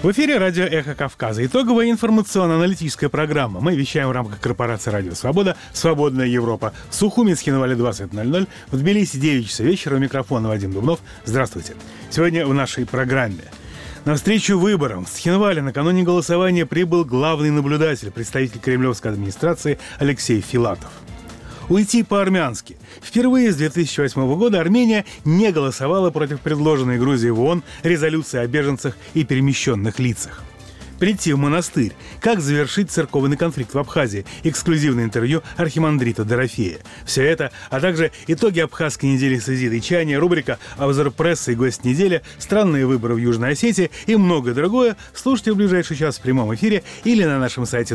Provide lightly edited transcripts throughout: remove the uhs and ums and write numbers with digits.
В эфире радио «Эхо Кавказа». Итоговая информационно-аналитическая программа. Мы вещаем в рамках корпорации «Радио Свобода», «Свободная Европа». В Сухуминске на Вале 20:00, в Тбилиси 9 часов вечера. У микрофона Вадим Дубнов. Здравствуйте. Сегодня в нашей программе. На встречу выборам в Цхинвале накануне голосования прибыл главный наблюдатель, представитель кремлевской администрации Алексей Филатов. Уйти по-армянски. Впервые с 2008 года Армения не голосовала против предложенной Грузией в ООН резолюции о беженцах и перемещенных лицах. Прийти в монастырь. Как завершить церковный конфликт в Абхазии. Эксклюзивное интервью архимандрита Дорофея. Все это, а также итоги абхазской недели созида и чаяния, рубрика «Обзор прессы» и гость недели, странные выборы в Южной Осетии и многое другое слушайте в ближайший час в прямом эфире или на нашем сайте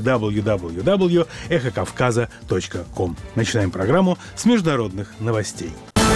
www.эхокавказа.ком. Начинаем программу с международных новостей.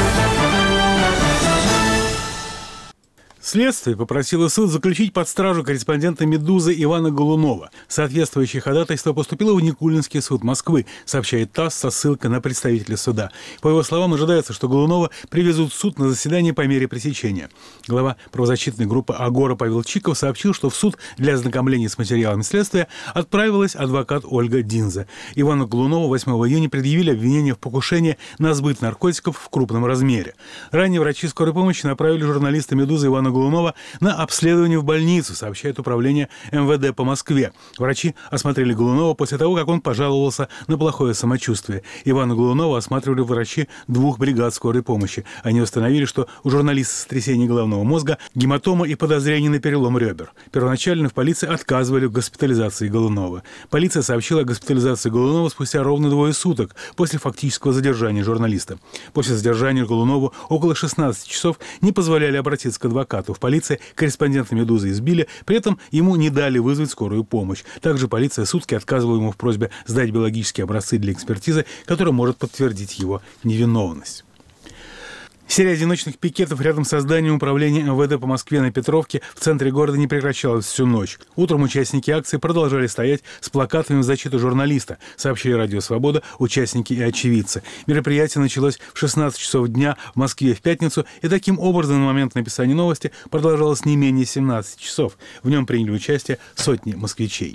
Следствие попросило суд заключить под стражу корреспондента «Медузы» Ивана Голунова. Соответствующее ходатайство поступило в Никулинский суд Москвы, сообщает ТАСС со ссылкой на представителя суда. По его словам, ожидается, что Голунова привезут в суд на заседание по мере пресечения. Глава правозащитной группы «Агора» Павел Чиков сообщил, что в суд для ознакомления с материалами следствия отправилась адвокат Ольга Динза. Ивану Голунову 8 июня предъявили обвинение в покушении на сбыт наркотиков в крупном размере. Ранее врачи скорой помощи направили журналиста «Медузы» Ивана Голунова на обследование в больницу, сообщает управление МВД по Москве. Врачи осмотрели Голунова после того, как он пожаловался на плохое самочувствие. Ивана Голунова осматривали врачи 2 бригад скорой помощи. Они установили, что у журналиста сотрясение головного мозга, гематома и подозрение на перелом ребер. Первоначально в полиции отказывали в госпитализации Голунова. Полиция сообщила о госпитализации Голунова спустя ровно 2 суток после фактического задержания журналиста. После задержания Голунову около 16 часов не позволяли обратиться к адвокату. В полиции корреспондента «Медузы» избили, при этом ему не дали вызвать скорую помощь. Также полиция сутки отказывала ему в просьбе сдать биологические образцы для экспертизы, которая может подтвердить его невиновность. Серия одиночных пикетов рядом с зданием управления МВД по Москве на Петровке в центре города не прекращалась всю ночь. Утром участники акции продолжали стоять с плакатами в защиту журналиста, сообщили «Радио Свобода» участники и очевидцы. Мероприятие началось в 16 часов дня в Москве в пятницу, и таким образом на момент написания новости продолжалось не менее 17 часов. В нем приняли участие сотни москвичей.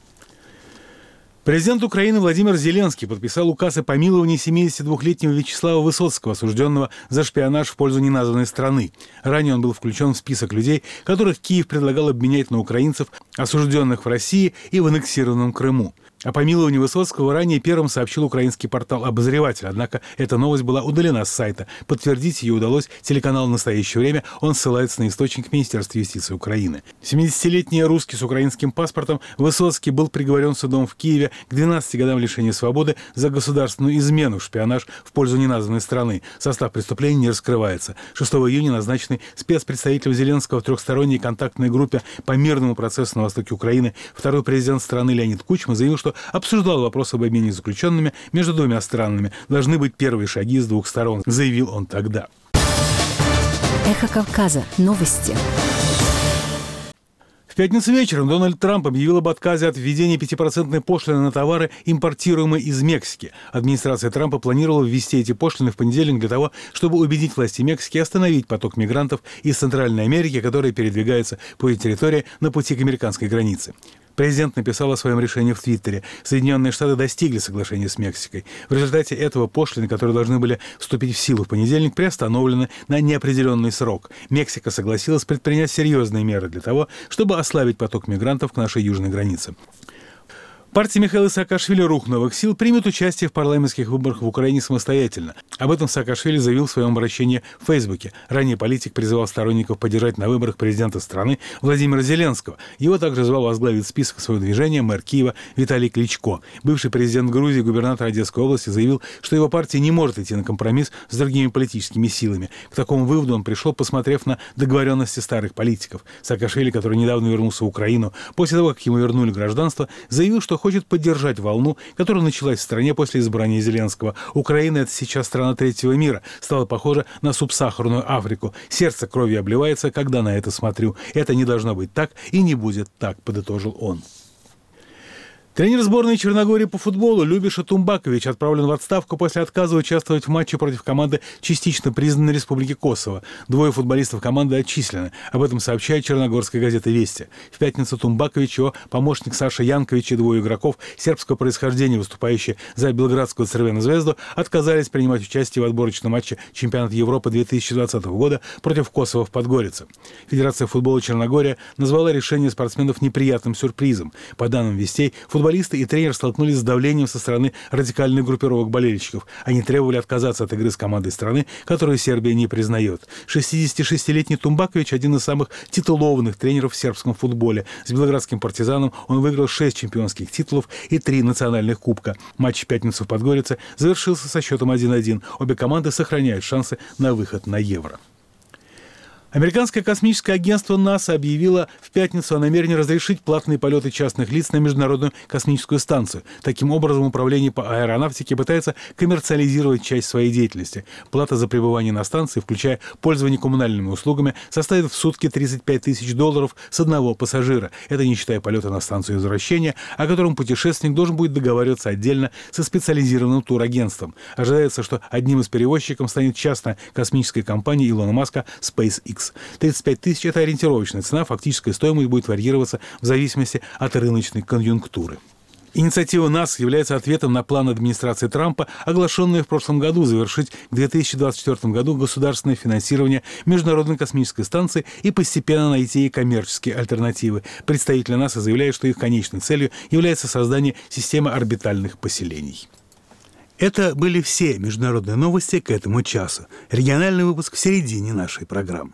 Президент Украины Владимир Зеленский подписал указ о помиловании 72-летнего Вячеслава Высоцкого, осужденного за шпионаж в пользу неназванной страны. Ранее он был включен в список людей, которых Киев предлагал обменять на украинцев, осужденных в России и в аннексированном Крыму. О помиловании Высоцкого ранее первым сообщил украинский портал «Обозреватель», однако эта новость была удалена с сайта. Подтвердить ее удалось телеканалу «Настоящее время», он ссылается на источник Министерства юстиции Украины. 70-летний русский с украинским паспортом Высоцкий был приговорен судом в Киеве к 12 годам лишения свободы за государственную измену в шпионаж в пользу неназванной страны. Состав преступления не раскрывается. 6 июня назначенный спецпредставителем Зеленского в трехсторонней контактной группе по мирному процессу на востоке Украины второй президент страны Леонид Кучма заявил, что обсуждал вопрос об обмене заключенными между 2 странами. Должны быть первые шаги с 2 сторон, заявил он тогда. Эхо Кавказа. Новости. В пятницу вечером Дональд Трамп объявил об отказе от введения 5% пошлины на товары, импортируемые из Мексики. Администрация Трампа планировала ввести эти пошлины в понедельник для того, чтобы убедить власти Мексики остановить поток мигрантов из Центральной Америки, которые передвигаются по ее территории на пути к американской границе. Президент написал о своем решении в Твиттере. Соединенные Штаты достигли соглашения с Мексикой. В результате этого пошлины, которые должны были вступить в силу в понедельник, приостановлены на неопределенный срок. Мексика согласилась предпринять серьезные меры для того, чтобы ослабить поток мигрантов к нашей южной границе. Партия Михаила Саакашвили «Рух новых сил» примет участие в парламентских выборах в Украине самостоятельно. Об этом Саакашвили заявил в своем обращении в Фейсбуке. Ранее политик призывал сторонников поддержать на выборах президента страны Владимира Зеленского. Его также звал возглавить список своего движения мэр Киева Виталий Кличко. Бывший президент Грузии, губернатор Одесской области, заявил, что его партия не может идти на компромисс с другими политическими силами. К такому выводу он пришел, посмотрев на договоренности старых политиков. Саакашвили, который недавно вернулся в Украину, после того, как ему вернули гражданство, заявил, что хочет поддержать волну, которая началась в стране после избрания Зеленского. Украина – это сейчас страна третьего мира, стала похожа на субсахарную Африку. Сердце кровью обливается, когда на это смотрю. Это не должно быть так и не будет так, подытожил он. Тренер сборной Черногории по футболу Любиша Тумбакович отправлен в отставку после отказа участвовать в матче против команды, частично признанной Республики Косово. 2 футболистов команды отчислены. Об этом сообщает черногорская газета «Вести». В пятницу Тумбакович, его помощник Саша Янкович и 2 игроков сербского происхождения, выступающие за белградскую «Црвену звезду», отказались принимать участие в отборочном матче чемпионата Европы 2020 года против Косово в Подгорице. Федерация футбола Черногория назвала решение спортсменов неприятным сюрпризом. По данным «Вестей», футболисты и тренер столкнулись с давлением со стороны радикальных группировок болельщиков. Они требовали отказаться от игры с командой страны, которую Сербия не признает. 66-летний Тумбакович – один из самых титулованных тренеров в сербском футболе. С белградским «Партизаном» он выиграл 6 чемпионских титулов и 3 национальных кубка. Матч в пятницу в Подгорице завершился со счетом 1-1. Обе команды сохраняют шансы на выход на Евро. Американское космическое агентство НАСА объявило в пятницу о намерении разрешить платные полеты частных лиц на Международную космическую станцию. Таким образом, управление по аэронавтике пытается коммерциализировать часть своей деятельности. Плата за пребывание на станции, включая пользование коммунальными услугами, составит в сутки $35 тысяч с одного пассажира. Это не считая полета на станцию возвращения, о котором путешественник должен будет договариваться отдельно со специализированным турагентством. Ожидается, что одним из перевозчиков станет частная космическая компания Илона Маска SpaceX. 35 тысяч – это ориентировочная цена, фактическая стоимость будет варьироваться в зависимости от рыночной конъюнктуры. Инициатива НАСА является ответом на план администрации Трампа, оглашенный в прошлом году, завершить к 2024 году государственное финансирование Международной космической станции и постепенно найти ей коммерческие альтернативы. Представители НАСА заявляют, что их конечной целью является создание системы орбитальных поселений. Это были все международные новости к этому часу. Региональный выпуск в середине нашей программы.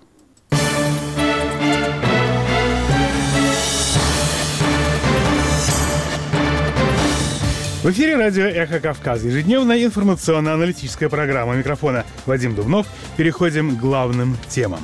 В эфире радио «Эхо Кавказа». Ежедневная информационно-аналитическая программа. У микрофона Вадим Дубнов. Переходим к главным темам.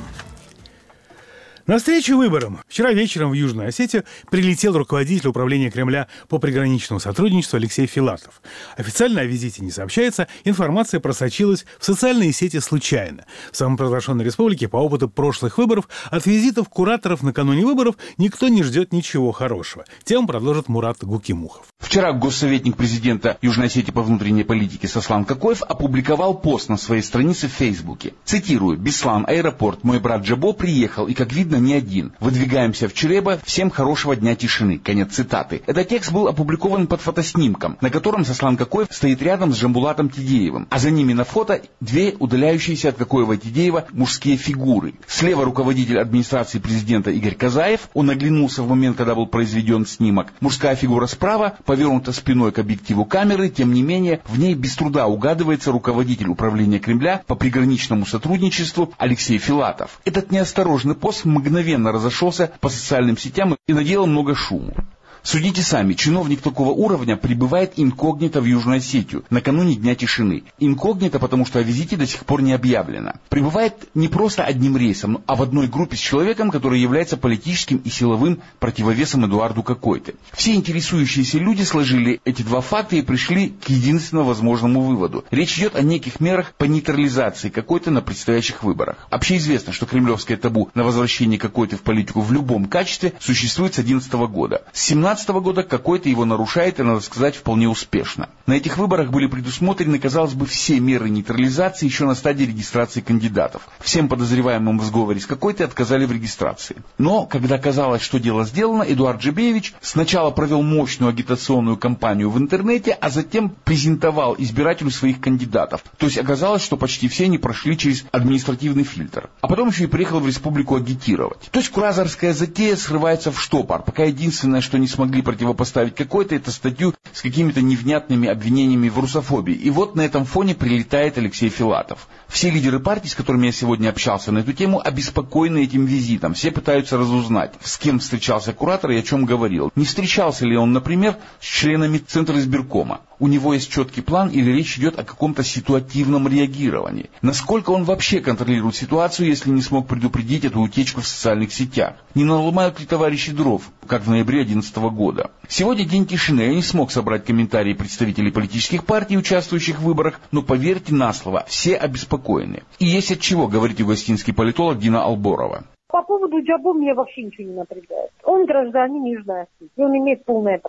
На встречу выборам вчера вечером в Южную Осетию прилетел руководитель управления Кремля по приграничному сотрудничеству Алексей Филатов. Официально о визите не сообщается, информация просочилась в социальные сети случайно. В самопровозглашенной республике по опыту прошлых выборов от визитов кураторов накануне выборов никто не ждет ничего хорошего. Тему продолжит Мурат Гукимухов. Вчера госсоветник президента Южной Осетии по внутренней политике Сослан Какоев опубликовал пост на своей странице в Фейсбуке. Цитирую: «Беслан, аэропорт, мой брат Джабо приехал, и, как видно, не один. Выдвигаемся в Чребо, всем хорошего дня тишины». Конец цитаты. Этот текст был опубликован под фотоснимком, на котором Сослан Какоев стоит рядом с Жамбулатом Тидеевым, а за ними на фото 2 удаляющиеся от Какоева и Тидеева мужские фигуры. Слева руководитель администрации президента Игорь Казаев, он оглянулся в момент, когда был произведен снимок. Мужская фигура справа повернута спиной к объективу камеры, тем не менее, в ней без труда угадывается руководитель управления Кремля по приграничному сотрудничеству Алексей Филатов. Этот неосторожный пост мгновенно разошелся по социальным сетям и наделал много шуму. Судите сами, чиновник такого уровня прибывает инкогнито в Южную Осетию накануне Дня тишины. Инкогнито, потому что о визите до сих пор не объявлено. Прибывает не просто одним рейсом, а в одной группе с человеком, который является политическим и силовым противовесом Эдуарду Какойте. Все интересующиеся люди сложили эти 2 факта и пришли к единственно возможному выводу. Речь идет о неких мерах по нейтрализации Какойте на предстоящих выборах. Общеизвестно, что кремлевское табу на возвращение Какойте в политику в любом качестве существует с 2011 года. С 2017 года Какойте его нарушает, и, надо сказать, вполне успешно. На этих выборах были предусмотрены, казалось бы, все меры нейтрализации еще на стадии регистрации кандидатов. Всем подозреваемым в сговоре с Какойте отказали в регистрации. Но, когда казалось, что дело сделано, Эдуард Джебеевич сначала провел мощную агитационную кампанию в интернете, а затем презентовал избирателю своих кандидатов. То есть оказалось, что почти все они прошли через административный фильтр. А потом еще и приехал в республику агитировать. То есть кураторская затея срывается в штопор, пока единственное, что не смогли противопоставить Какойте, это статью с какими-то невнятными обвинениями в русофобии. И вот на этом фоне прилетает Алексей Филатов. Все лидеры партий, с которыми я сегодня общался на эту тему, обеспокоены этим визитом. Все пытаются разузнать, с кем встречался куратор и о чем говорил. Не встречался ли он, например, с членами Центра избиркома. У него есть четкий план или речь идет о каком-то ситуативном реагировании? Насколько он вообще контролирует ситуацию, если не смог предупредить эту утечку в социальных сетях? Не наломают ли товарищи дров, как в ноябре 2011 года? Сегодня день тишины, я не смог собрать комментарии представителей политических партий, участвующих в выборах, но поверьте на слово, все обеспокоены. И есть от чего, говорит югославский политолог Дина Алборова. По поводу Джабо мне вообще ничего не напрягает. Он гражданин Южной Осетии, он имеет полное право.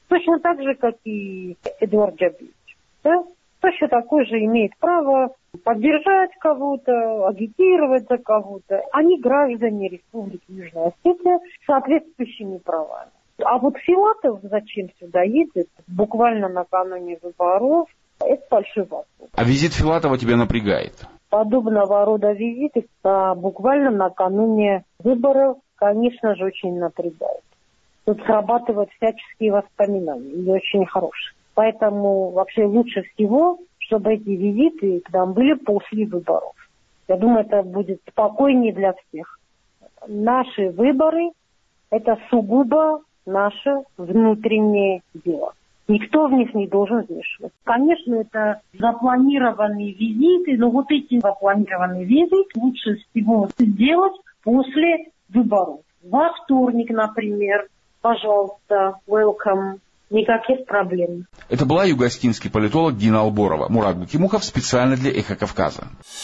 Точно так же, как и Эдуард Джабиевич. Да? Точно такой же имеет право поддержать кого-то, агитировать за кого-то. Они граждане Республики Южная Осетия с соответствующими правами. А вот Филатов зачем сюда едет, буквально накануне выборов, это большой вопрос. А визит Филатова тебя напрягает? Подобного рода визиты буквально накануне выборов, конечно же, очень напрягают. Тут срабатывают всяческие воспоминания, и очень хорошие. Поэтому вообще лучше всего, чтобы эти визиты к нам были после выборов. Я думаю, это будет спокойнее для всех. Наши выборы – это сугубо наше внутреннее дело. Никто в них не должен вмешиваться. Конечно, это запланированные визиты, но вот эти запланированные визиты лучше всего сделать после выборов. Во вторник, например, пожалуйста, welcome. Никаких проблем. Это была юго-осетинский политолог Дина Алборова. Мурат Бутимухов специально для «Эхо Кавказа».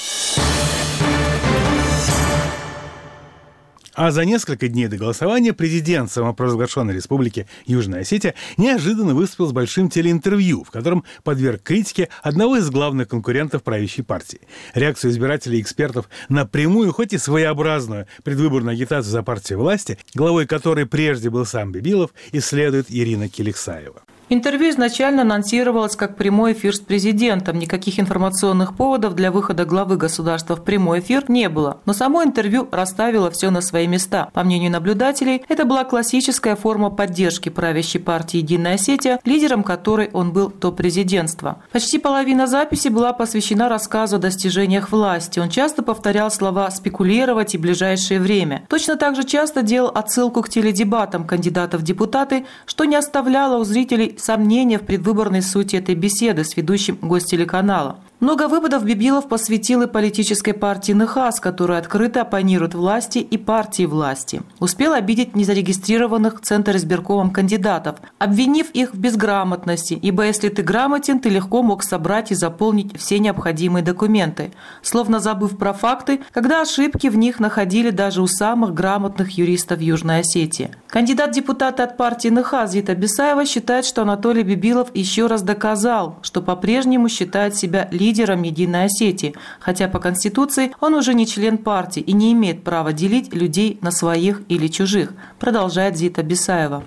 А за несколько дней до голосования президент самопровозглашенной республики Южная Осетия неожиданно выступил с большим телеинтервью, в котором подверг критике одного из главных конкурентов правящей партии. Реакцию избирателей и экспертов на прямую, хоть и своеобразную предвыборную агитацию за партию власти, главой которой прежде был сам Бибилов, исследует Ирина Киликсаева. Интервью изначально анонсировалось как прямой эфир с президентом. Никаких информационных поводов для выхода главы государства в прямой эфир не было. Но само интервью расставило все на свои места. По мнению наблюдателей, это была классическая форма поддержки правящей партии «Единая Осетия», лидером которой он был до президентства. Почти половина записи была посвящена рассказу о достижениях власти. Он часто повторял слова «спекулировать» и «ближайшее время». Точно так же часто делал отсылку к теледебатам кандидатов в депутаты, что не оставляло у зрителей сомнения в предвыборной сути этой беседы с ведущим гостелеканала. Много выводов Бибилов посвятил и политической партии НХАС, которая открыто оппонирует власти и партии власти. Успел обидеть незарегистрированных Центр избиркомом кандидатов, обвинив их в безграмотности, ибо если ты грамотен, ты легко мог собрать и заполнить все необходимые документы, словно забыв про факты, когда ошибки в них находили даже у самых грамотных юристов Южной Осетии. Кандидат в депутаты от партии НХАС Зита Бисаева считает, что Анатолий Бибилов еще раз доказал, что по-прежнему считает себя лидером Единой Осетии, хотя по Конституции он уже не член партии и не имеет права делить людей на своих или чужих, продолжает Зита Бисаева.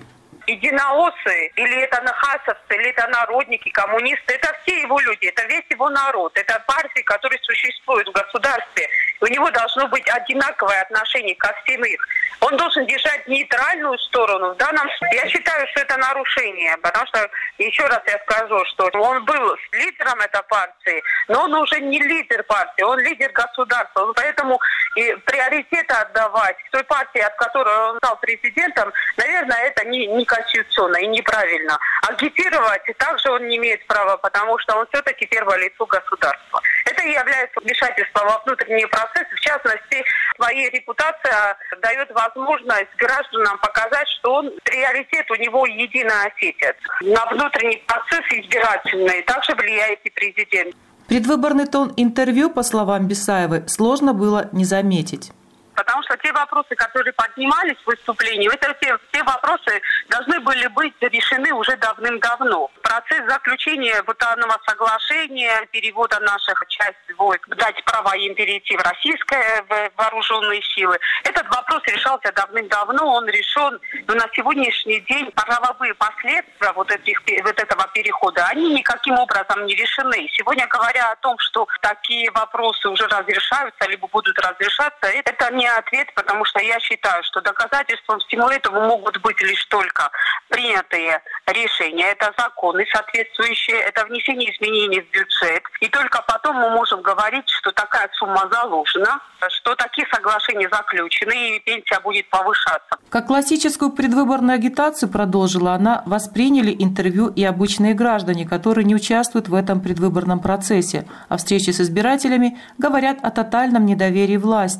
Единооссы, или это нахасовцы, или это народники, коммунисты, это все его люди, это весь его народ, это партии, которые существуют в государстве. У него должно быть одинаковое отношение ко всем их. Он должен держать нейтральную сторону. В данном случае я считаю, что это нарушение, потому что, еще раз я скажу, что он был лидером этой партии, но он уже не лидер партии, он лидер государства. Поэтому и приоритеты отдавать той партии, от которой он стал президентом, наверное, это не конституционно и неправильно. Агитировать также он не имеет права, потому что он все-таки первое лицо государства. Это является вмешательством во внутренние процессы. В частности, своя репутация дает возможность гражданам показать, что он приоритет у него Единая Осетия. На внутренний процесс избирательный также влияет и президент. Предвыборный тон интервью, по словам Бисаевой, сложно было не заметить. Потому что те вопросы, которые поднимались в выступлении, те вопросы должны были быть решены уже давным-давно. Процесс заключения данного соглашения, перевода наших частей войск, дать право им перейти в российские вооруженные силы, этот вопрос решался давным-давно, он решен. Но на сегодняшний день правовые последствия этого перехода, они никаким образом не решены. Сегодня, говоря о том, что такие вопросы уже разрешаются, либо будут разрешаться, это не ответ, потому что я считаю, что доказательством всему этому могут быть лишь только принятые решения. Это законы соответствующие, это внесение изменений в бюджет. И только потом мы можем говорить, что такая сумма заложена, что такие соглашения заключены, и пенсия будет повышаться. Как классическую предвыборную агитацию, продолжила она, восприняли интервью и обычные граждане, которые не участвуют в этом предвыборном процессе, а встречи с избирателями говорят о тотальном недоверии власти.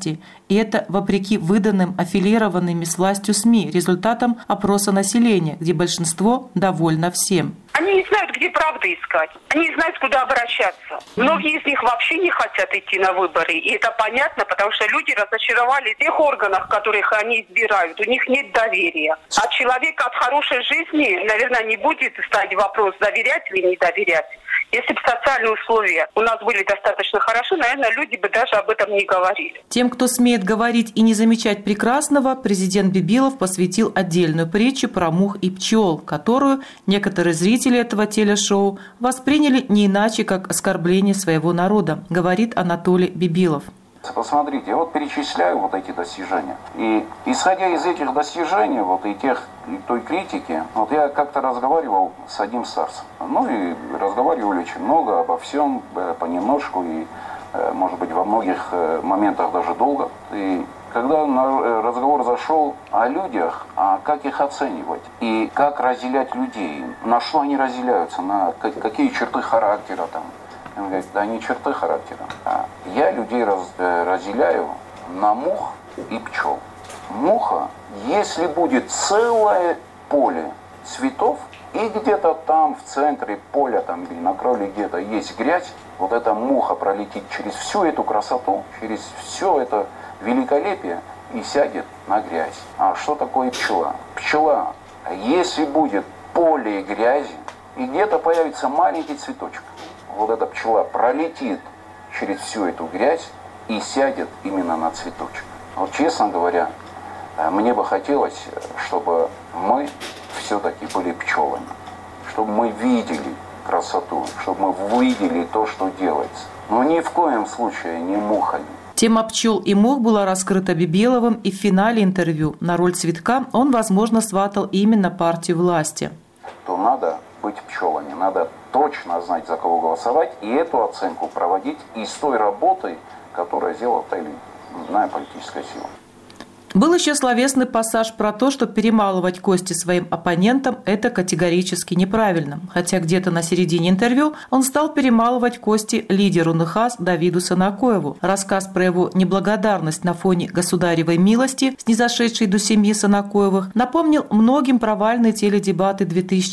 И это вопреки выданным аффилированными с властью СМИ результатам опроса населения, где большинство довольно всем. Они не знают, где правду искать. Они не знают, куда обращаться. Многие из них вообще не хотят идти на выборы. И это понятно, потому что люди разочаровались в тех органах, которых они избирают. У них нет доверия. А человек от хорошей жизни, наверное, не будет ставить вопрос, доверять или не доверять. Если бы социальные условия у нас были достаточно хороши, наверное, люди бы даже об этом не говорили. Тем, кто смеет говорить и не замечать прекрасного, президент Бибилов посвятил отдельную притчу про мух и пчел, которую некоторые зрители этого телешоу восприняли не иначе, как оскорбление своего народа, говорит Анатолий Бибилов. Посмотрите, я вот перечисляю вот эти достижения. И исходя из этих достижений, вот и той критики, вот я как-то разговаривал с одним старцем. Ну и разговаривали очень много обо всем, понемножку, и, может быть, во многих моментах даже долго. И когда разговор зашел о людях, а как их оценивать и как разделять людей, на что они разделяются, на какие черты характера там. Он говорит, да не черты характера. Я людей разделяю на мух и пчел. Муха, если будет целое поле цветов, и где-то там в центре поля, там или на кроле где-то есть грязь, вот эта муха пролетит через всю эту красоту, через все это великолепие и сядет на грязь. А что такое пчела? Пчела, если будет поле грязи, и где-то появится маленький цветочек, вот эта пчела пролетит через всю эту грязь и сядет именно на цветочек. Вот честно говоря, мне бы хотелось, чтобы мы все-таки были пчелами, чтобы мы видели красоту, чтобы мы видели то, что делается. Но ни в коем случае не мухами. Тема пчел и мух была раскрыта Бибиловым, и в финале интервью на роль цветка он, возможно, сватал именно партию власти. То надо быть пчелами, надо точно знать, за кого голосовать, и эту оценку проводить из той работы, которая сделала та или иная политическая сила. Был еще словесный пассаж про то, что перемалывать кости своим оппонентам – это категорически неправильно. Хотя где-то на середине интервью он стал перемалывать кости лидеру НХАС Давиду Санакоеву. Рассказ про его неблагодарность на фоне государевой милости, снизошедшей до семьи Санакоевых, напомнил многим провальные теледебаты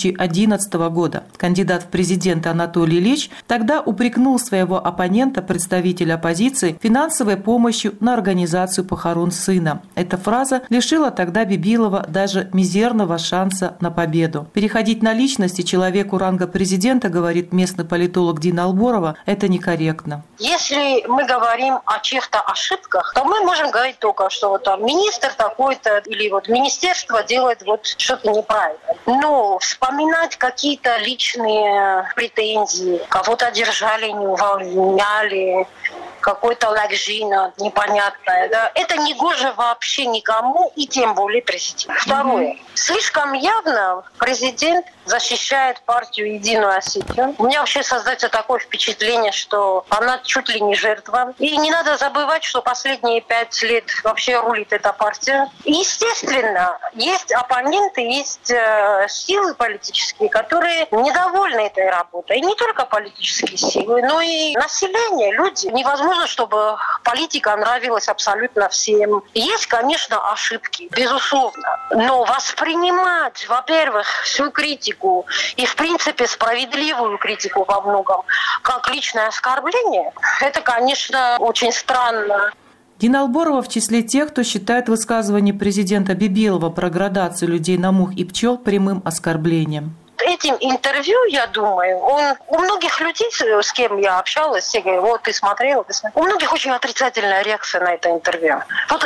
2011 года. Кандидат в президенты Анатолий Ильич тогда упрекнул своего оппонента, представителя оппозиции, финансовой помощью на организацию похорон сына. Эта фраза лишила тогда Бибилова даже мизерного шанса на победу. Переходить на личности человеку ранга президента, говорит местный политолог Дина Алборова, это некорректно. Если мы говорим о чьих-то ошибках, то мы можем говорить только, что вот там министр такой-то или вот министерство делает вот что-то неправильно. Но вспоминать какие-то личные претензии, кого-то держали, не увольняли, какой-то лагжина непонятная, да, это не гоже вообще никому, и тем более президенту. Второе. Слишком явно президент защищает партию «Единую Осетию». У меня вообще создается такое впечатление, что она чуть ли не жертва. И не надо забывать, что последние 5 лет вообще рулит эта партия. И, естественно, есть оппоненты, есть силы политические, которые недовольны этой работой. И не только политические силы, но и население, люди. Невозможно, чтобы политика нравилась абсолютно всем. Есть, конечно, ошибки, безусловно. Но воспринимать, во-первых, всю критику и, в принципе, справедливую критику во многом как личное оскорбление, это, конечно, очень странно. Дина Алборова в числе тех, кто считает высказывание президента Бибилова про градацию людей на мух и пчел прямым оскорблением. Этим интервью, я думаю, у многих людей, с кем я общалась, все говорят, вот ты смотрела, у многих очень отрицательная реакция на это интервью. Вот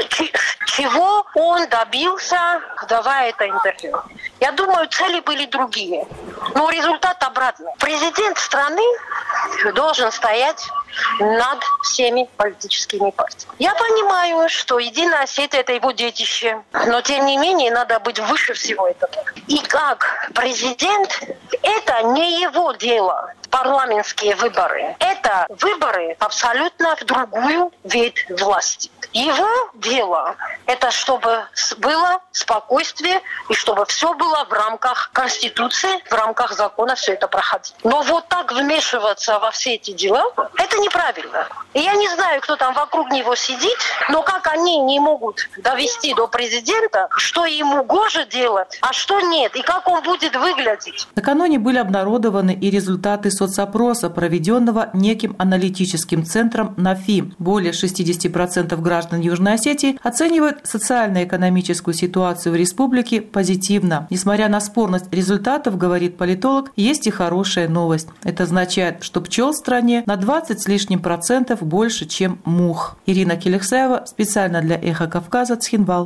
чего он добился, давая это интервью? Я думаю, цели были другие. Но результат обратный. Президент страны должен стоять над всеми политическими партиями. Я понимаю, что «Единая Осетия» – это его детище, но тем не менее надо быть выше всего этого. И как президент – это не его дело. Парламентские выборы – это выборы абсолютно в другую ветвь власти. Его дело – это чтобы было спокойствие и чтобы все было в рамках Конституции, в рамках закона все это проходить. Но вот так вмешиваться во все эти дела – это неправильно. И я не знаю, кто там вокруг него сидит, но как они не могут довести до президента, что ему гоже делать, а что нет, и как он будет выглядеть. Накануне были обнародованы и результаты соцопроса, проведенного неким аналитическим центром НАФИ. Более 60% граждан Южной Осетии оценивают социально-экономическую ситуацию в республике позитивно. Несмотря на спорность результатов, говорит политолог, есть и хорошая новость. Это означает, что пчел в стране на 20 с лишним процентов больше, чем мух. Ирина Келексаева специально для «Эхо Кавказа», Цхинвал.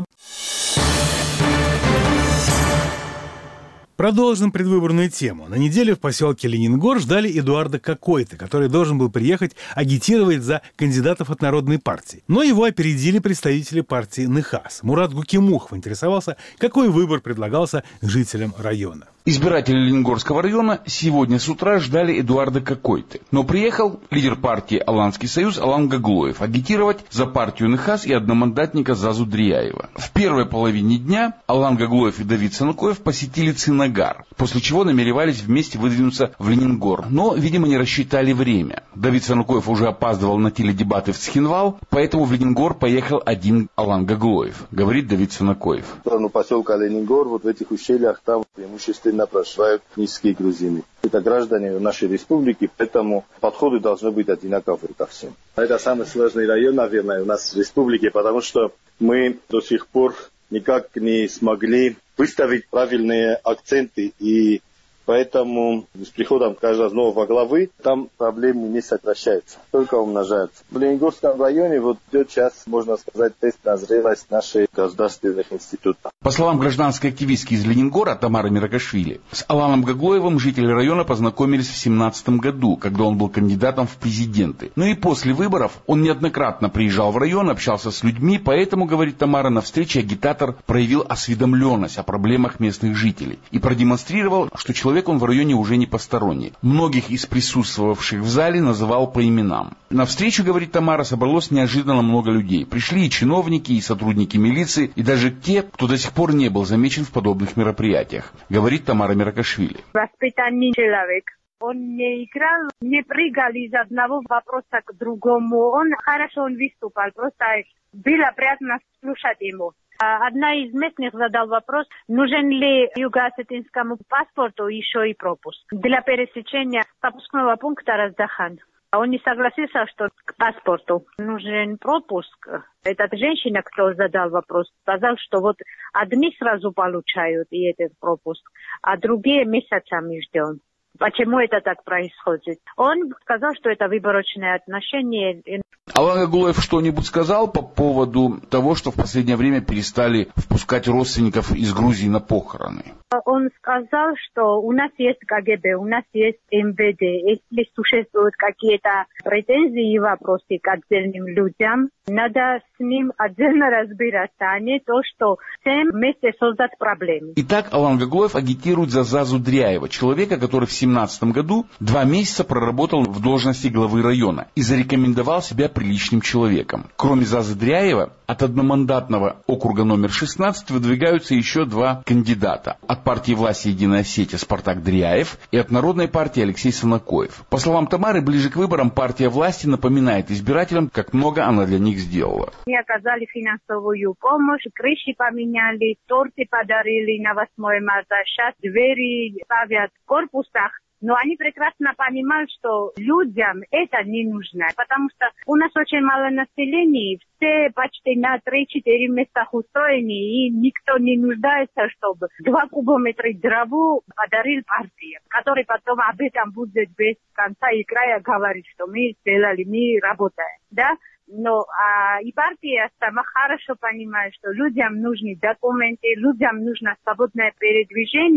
Продолжим предвыборную тему. На неделе в поселке Ленингор ждали Эдуарда Какойты, который должен был приехать агитировать за кандидатов от Народной партии. Но его опередили представители партии НХАС. Мурат Гукимухов интересовался, какой выбор предлагался жителям района. Избиратели Лениногорского района сегодня с утра ждали Эдуарда Какойты. Но приехал лидер партии «Аланский союз» Алан Гаглоев агитировать за партию НХАС и одномандатника Зазу Дрияева. В первой половине дня Алан Гаглоев и Давид Санукоев посетили Цинагар, после чего намеревались вместе выдвинуться в Ленингор. Но, видимо, не рассчитали время. Давид Санукоев уже опаздывал на теледебаты в Цхинвал, поэтому в Ленингор поехал один Алан Гаглоев, говорит Давид Санукоев. В сторону поселка Ленингор, вот в этих ущельях, там преимущественно проживают низкие грузины. Это граждане нашей республики, поэтому подходы должны быть одинаковые ко всем. Это самый сложный район, наверное, у нас в республике, потому что мы до сих пор никак не смогли выставить правильные акценты, и поэтому с приходом каждого нового главы там проблемы не сокращаются, только умножаются. В Ленингорском районе вот идет сейчас, можно сказать, тест на зрелость наших государственных институтов. По словам гражданской активистки из Ленингора Тамары Миракашвили, с Аланом Гаглоевым жители района познакомились в 2017 году, когда он был кандидатом в президенты. Но и после выборов он неоднократно приезжал в район, общался с людьми, поэтому, говорит Тамара, на встрече агитатор проявил осведомленность о проблемах местных жителей и продемонстрировал, что человек он в районе уже не посторонний. Многих из присутствовавших в зале называл по именам. На встречу, говорит Тамара, собралось неожиданно много людей. Пришли и чиновники, и сотрудники милиции, и даже те, кто до сих пор не был замечен в подобных мероприятиях, говорит Тамара Миракашвили. Воспитанный человек. Он не играл, не прыгал из одного вопроса к другому. Он хорошо выступал, просто было приятно слушать ему. Одна из местных задал вопрос, нужен ли юго-осетинскому паспорту еще и пропуск для пересечения пропускного пункта Раздахан. Он не согласился, что к паспорту нужен пропуск. Эта женщина, кто задал вопрос, сказал, что вот одни сразу получают и этот пропуск, а другие месяцами ждем. Почему это так происходит? Он сказал, что это выборочные отношения. Алан Гаглоев что-нибудь сказал по поводу того, что в последнее время перестали впускать родственников из Грузии на похороны? Он сказал, что у нас есть КГБ, у нас есть МВД. Если существуют какие-то претензии и вопросы к отдельным людям, надо с ним отдельно разбираться, а не то, что всем вместе создать проблемы. Итак, Алан Гаглоев агитирует за Зазу Дряева, человека, который в 2017 году 2 месяца проработал в должности главы района и зарекомендовал себя приличным человеком. Кроме Зазы Дряева, от одномандатного округа номер 16 выдвигаются еще 2 кандидата. От партии власти «Единая Осетия» Спартак Дряев и от Народной партии Алексей Санукоев. По словам Тамары, ближе к выборам партия власти напоминает избирателям, как много она для них сделала. Мне оказали финансовую помощь, крыши поменяли, торты подарили на 8 марта, сейчас двери ставят в корпусах. Но они прекрасно понимают, что людям это не нужно, потому что у нас очень мало населения, все почти на 3-4 местах устроены, и никто не нуждается, чтобы 2 кубометра траву подарил партии, который потом об этом будет без конца и края говорить, что мы сделали, мы работаем, да? Но и партия сама хорошо понимает, что людям нужны документы, людям нужно свободное передвижение.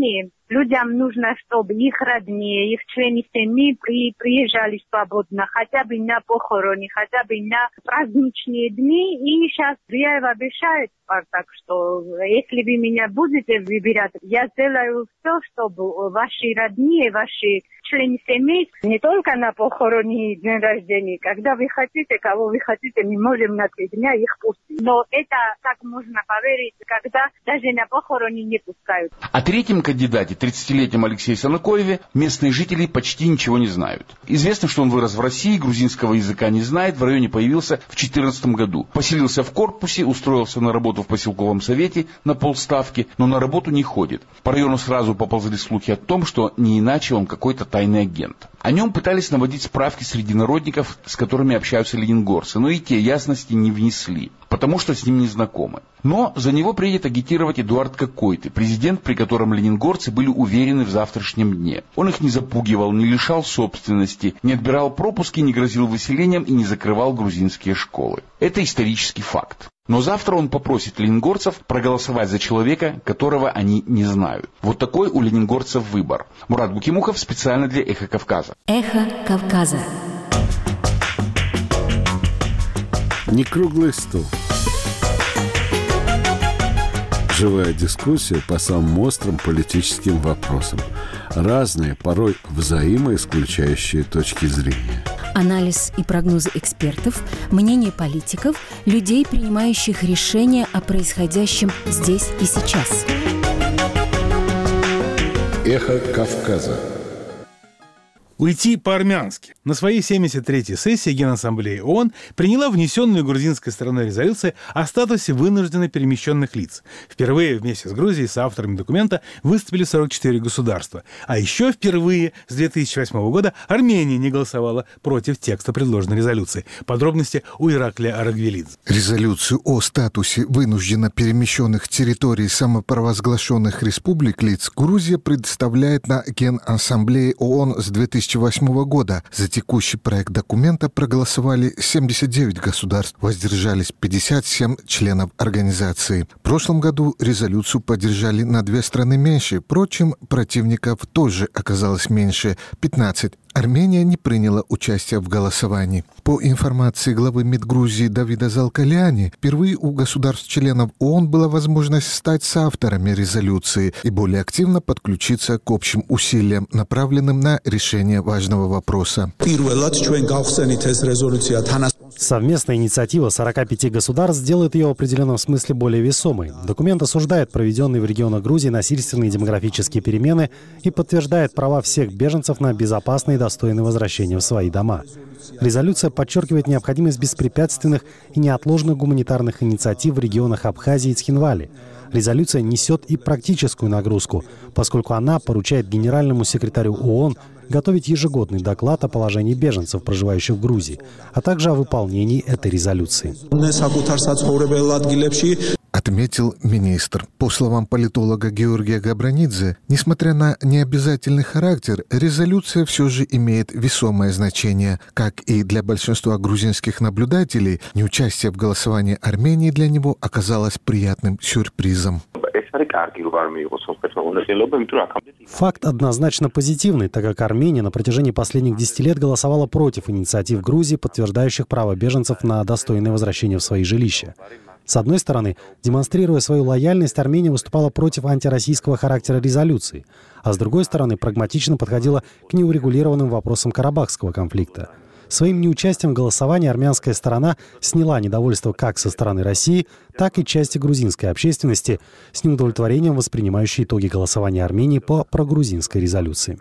Людям нужно, чтобы их родные, их члены семьи приезжали свободно, хотя бы на похороны, хотя бы на праздничные дни. И сейчас Бияев обещает, так что если вы меня будете выбирать, я сделаю все, чтобы ваши родные, ваши члены семьи не только на похороны и день рождения, когда вы хотите, кого вы хотите, мы можем на 3 дня их пустить. Но это так можно поверить, когда даже на похороны не пускают. О третьем кандидате, 30-летнем Алексее Санакоеве, местные жители почти ничего не знают. Известно, что он вырос в России, грузинского языка не знает, в районе появился в 2014 году. Поселился в корпусе, устроился на работу в поселковом совете на полставки, но на работу не ходит. По району сразу поползли слухи о том, что не иначе он какой-то тайный агент. О нем пытались наводить справки среди народников, с которыми общаются ленингорцы, но и те ясности не внесли, потому что с ним не знакомы. Но за него приедет агитировать Эдуард Какой-то, президент, при котором ленингорцы были уверены в завтрашнем дне. Он их не запугивал, не лишал собственности, не отбирал пропуски, не грозил выселением и не закрывал грузинские школы. Это исторический факт. Но завтра он попросит ленингорцев проголосовать за человека, которого они не знают. Вот такой у ленингорцев выбор. Мурат Букимухов специально для «Эхо Кавказа». Эхо Кавказа. Не круглый стол. Живая дискуссия по самым острым политическим вопросам. Разные, порой взаимоисключающие точки зрения. Анализ и прогнозы экспертов, мнение политиков, людей, принимающих решения о происходящем здесь и сейчас. Эхо Кавказа. Уйти по-армянски. На своей 73-й сессии Генассамблеи ООН приняла внесенную грузинской стороной резолюцию о статусе вынужденно перемещенных лиц. Впервые вместе с Грузией соавторами документа выступили 44 государства. А еще впервые с 2008 года Армения не голосовала против текста предложенной резолюции. Подробности у Ираклия Арагвелидзе. Резолюцию о статусе вынужденно перемещенных территорий самопровозглашенных республик лиц Грузия предоставляет на Генассамблее ООН с 2008 года. За текущий проект документа проголосовали 79 государств, воздержались 57 членов организации. В прошлом году резолюцию поддержали на 2 страны меньше, впрочем, противников тоже оказалось меньше – 15. Армения не приняла участие в голосовании. По информации главы МИД Грузии Давида Залкаляни, впервые у государств-членов ООН была возможность стать соавторами резолюции и более активно подключиться к общим усилиям, направленным на решение важного вопроса. Совместная инициатива 45 государств сделает ее в определенном смысле более весомой. Документ осуждает проведенные в регионах Грузии насильственные демографические перемены и подтверждает права всех беженцев на безопасное и достойное возвращение в свои дома. Резолюция подчеркивает необходимость беспрепятственных и неотложных гуманитарных инициатив в регионах Абхазии и Цхинвали. Резолюция несет и практическую нагрузку, поскольку она поручает генеральному секретарю ООН готовить ежегодный доклад о положении беженцев, проживающих в Грузии, а также о выполнении этой резолюции. Отметил министр. По словам политолога Георгия Габранидзе, несмотря на необязательный характер, резолюция все же имеет весомое значение. Как и для большинства грузинских наблюдателей, неучастие в голосовании Армении для него оказалось приятным сюрпризом. Факт однозначно позитивный, так как Армения на протяжении последних 10 лет голосовала против инициатив Грузии, подтверждающих право беженцев на достойное возвращение в свои жилища. С одной стороны, демонстрируя свою лояльность, Армения выступала против антироссийского характера резолюции, а с другой стороны, прагматично подходила к неурегулированным вопросам Карабахского конфликта. Своим неучастием в голосовании армянская сторона сняла недовольство как со стороны России, так и части грузинской общественности, с неудовлетворением воспринимающей итоги голосования Армении по прогрузинской резолюции.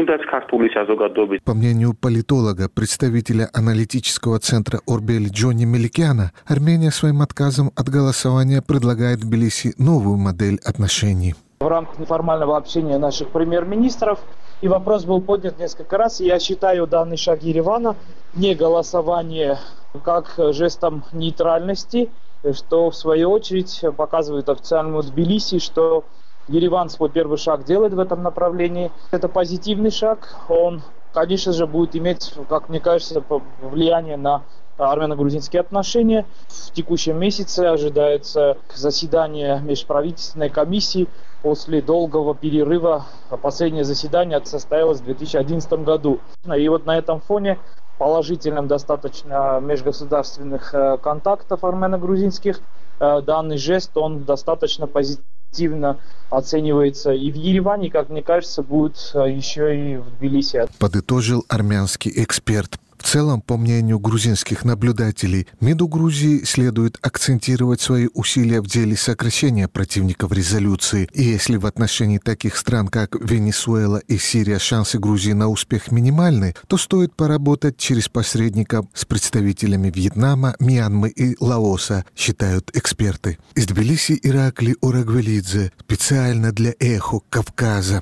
По мнению политолога, представителя аналитического центра Орбели Джонни Меликяна, Армения своим отказом от голосования предлагает Тбилиси новую модель отношений. В рамках неформального общения наших премьер-министров, и вопрос был поднят несколько раз, я считаю данный шаг Еревана не голосование как жестом нейтральности, что в свою очередь показывает официальному Тбилиси, что Ереван свой первый шаг делает в этом направлении. Это позитивный шаг, он, конечно же, будет иметь, как мне кажется, влияние на армяно-грузинские отношения. В текущем месяце ожидается заседание межправительственной комиссии после долгого перерыва. Последнее заседание состоялось в 2011 году. И вот на этом фоне положительным достаточно межгосударственных контактов армяно-грузинских данный жест, он достаточно позитивно оценивается и в Ереване, как мне кажется, будет еще и в Тбилиси. Подытожил армянский эксперт. В целом, по мнению грузинских наблюдателей, МИДу Грузии следует акцентировать свои усилия в деле сокращения противников резолюции. И если в отношении таких стран, как Венесуэла и Сирия, шансы Грузии на успех минимальны, то стоит поработать через посредников с представителями Вьетнама, Мьянмы и Лаоса, считают эксперты. Из Тбилиси Иракли Орагвелидзе, специально для «Эхо Кавказа».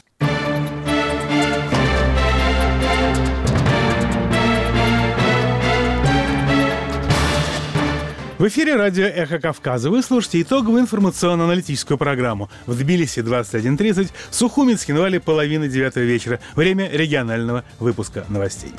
В эфире радио «Эхо Кавказа». Вы слушаете итоговую информационно-аналитическую программу. В Тбилиси 21:30, в Сухуми, Цхинвале 8:30 вечера. Время регионального выпуска новостей.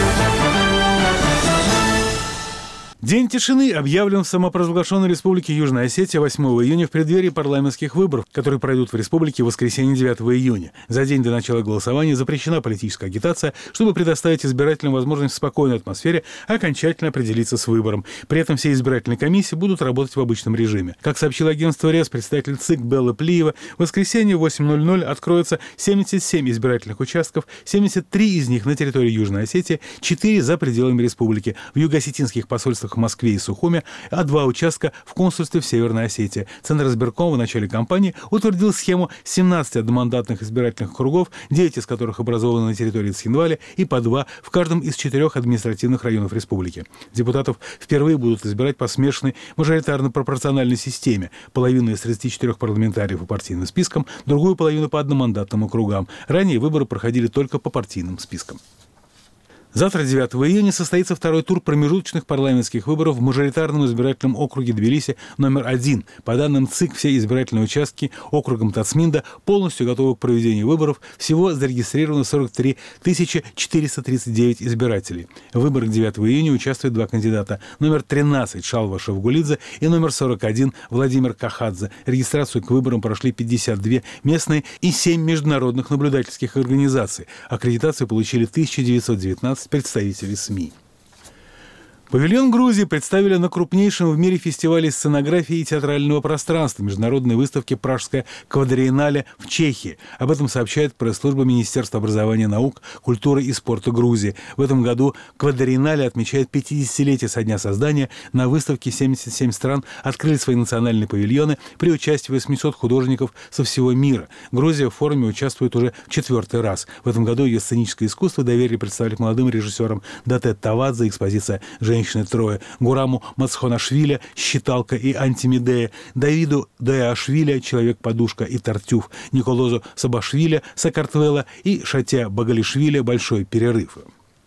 День тишины объявлен в самопровозглашенной Республике Южная Осетия 8 июня в преддверии парламентских выборов, которые пройдут в республике в воскресенье 9 июня. За день до начала голосования запрещена политическая агитация, чтобы предоставить избирателям возможность в спокойной атмосфере окончательно определиться с выбором. При этом все избирательные комиссии будут работать в обычном режиме. Как сообщило агентство РЕС, представитель ЦИК Белла Плиева, в воскресенье в 8:00 откроется 77 избирательных участков, 73 из них на территории Южной Осетии, 4 за пределами республики. В юго-осетинских посольствах в Москве и Сухуме, а 2 участка в консульстве в Северной Осетии. Центр избиркома в начале кампании утвердил схему 17 одномандатных избирательных округов, 9 из которых образованы на территории Цхинваля и по 2 в каждом из 4 административных районов республики. Депутатов впервые будут избирать по смешанной мажоритарно-пропорциональной системе. Половину из 34 парламентариев по партийным спискам, другую половину по одномандатным округам. Ранее выборы проходили только по партийным спискам. Завтра, 9 июня, состоится второй тур промежуточных парламентских выборов в мажоритарном избирательном округе Тбилиси номер 1. По данным ЦИК, все избирательные участки округом Тацминда полностью готовы к проведению выборов. Всего зарегистрировано 43 439 избирателей. В выборах 9 июня участвуют 2 кандидата. Номер 13 Шалва Шавгулидзе и номер 41 Владимир Кахадзе. Регистрацию к выборам прошли 52 местные и 7 международных наблюдательских организаций. Аккредитацию получили 1919 представителей СМИ. Павильон Грузии представили на крупнейшем в мире фестивале сценографии и театрального пространства международной выставки «Пражская квадриеннале» в Чехии. Об этом сообщает пресс-служба Министерства образования, наук, культуры и спорта Грузии. В этом году квадриеннале отмечает 50-летие со дня создания. На выставке 77 стран открыли свои национальные павильоны при участии 800 художников со всего мира. Грузия в форуме участвует уже в 4-й раз. В этом году ее сценическое искусство доверили представить молодым режиссерам Датет Тавадзе, экспозиция «Женщины трое», Гураму Мацхонашвили, «Считалка» и «Антимедея», Давиду Даашвили, «Человек-подушка» и «Тартюф», Николозу Сабашвили, «Сакартвела» и Шатя Багалишвили «Большой перерыв».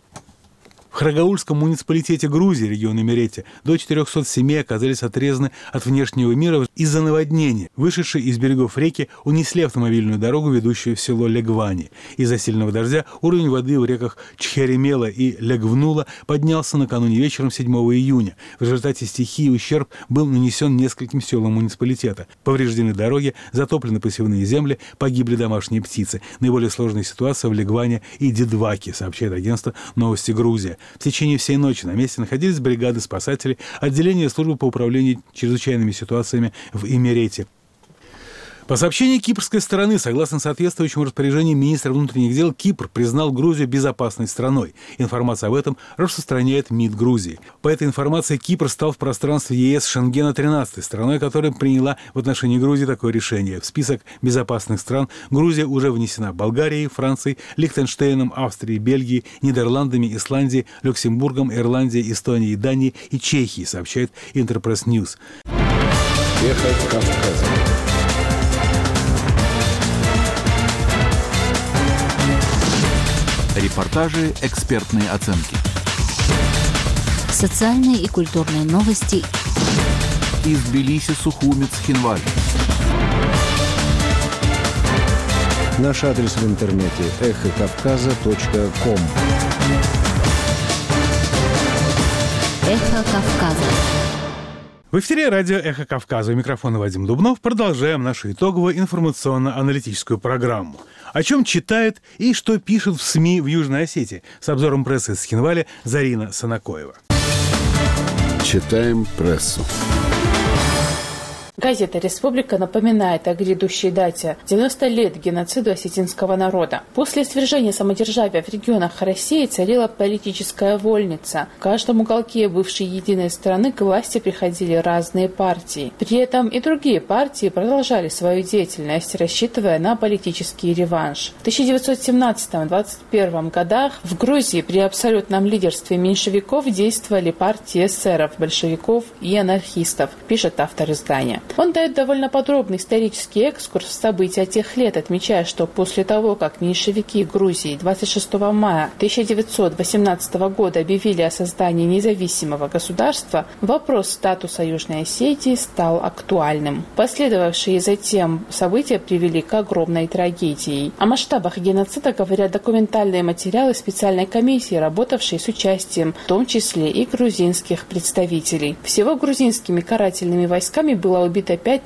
В Храгаульском муниципалитете Грузии, регион Имеретия, до 400 семей оказались отрезаны от внешнего мира из-за наводнения. Вышедшие из берегов реки унесли автомобильную дорогу, ведущую в село Легвани. Из-за сильного дождя уровень воды в реках Чхеремела и Легвнула поднялся накануне вечером 7 июня. В результате стихии ущерб был нанесен нескольким селам муниципалитета. Повреждены дороги, затоплены посевные земли, погибли домашние птицы. Наиболее сложная ситуация в Легване и Дедваке, сообщает агентство «Новости Грузия». В течение всей ночи на месте находились бригады спасателей, отделение службы по управлению чрезвычайными ситуациями в Имерете. По сообщению кипрской стороны, согласно соответствующему распоряжению министра внутренних дел, Кипр признал Грузию безопасной страной. Информация об этом распространяет МИД Грузии. По этой информации Кипр стал в пространстве ЕС Шенгена 13-й страной, которая приняла в отношении Грузии такое решение. В список безопасных стран Грузия уже внесена Болгарией, Францией, Лихтенштейном, Австрией, Бельгией, Нидерландами, Исландией, Люксембургом, Ирландией, Эстонией, Данией и Чехией, сообщает Интерпресс Ньюс. Эхо Кавказа. Репортажи, экспертные оценки. Социальные и культурные новости. Из Тбилиси, Сухуми, Цхинваль. Наш адрес в интернете эхокавказа.ком. Эхо Кавказа. В эфире радио «Эхо Кавказа». У микрофона Вадим Дубнов. Продолжаем нашу итоговую информационно-аналитическую программу. О чем читает и что пишет в СМИ в Южной Осетии. С обзором прессы из Цхинваля Зарина Санакоева. Читаем прессу. Газета «Республика» напоминает о грядущей дате – 90 лет геноциду осетинского народа. После свержения самодержавия в регионах России царила политическая вольница. В каждом уголке бывшей единой страны к власти приходили разные партии. При этом и другие партии продолжали свою деятельность, рассчитывая на политический реванш. В 1917-1921 годах в Грузии при абсолютном лидерстве меньшевиков действовали партии эсеров, большевиков и анархистов, пишет автор издания. Он дает довольно подробный исторический экскурс в события тех лет, отмечая, что после того, как меньшевики Грузии 26 мая 1918 года объявили о создании независимого государства, вопрос статуса Южной Осетии стал актуальным. Последовавшие затем события привели к огромной трагедии. О масштабах геноцида говорят документальные материалы специальной комиссии, работавшей с участием, в том числе и грузинских представителей. Всего грузинскими карательными войсками было убито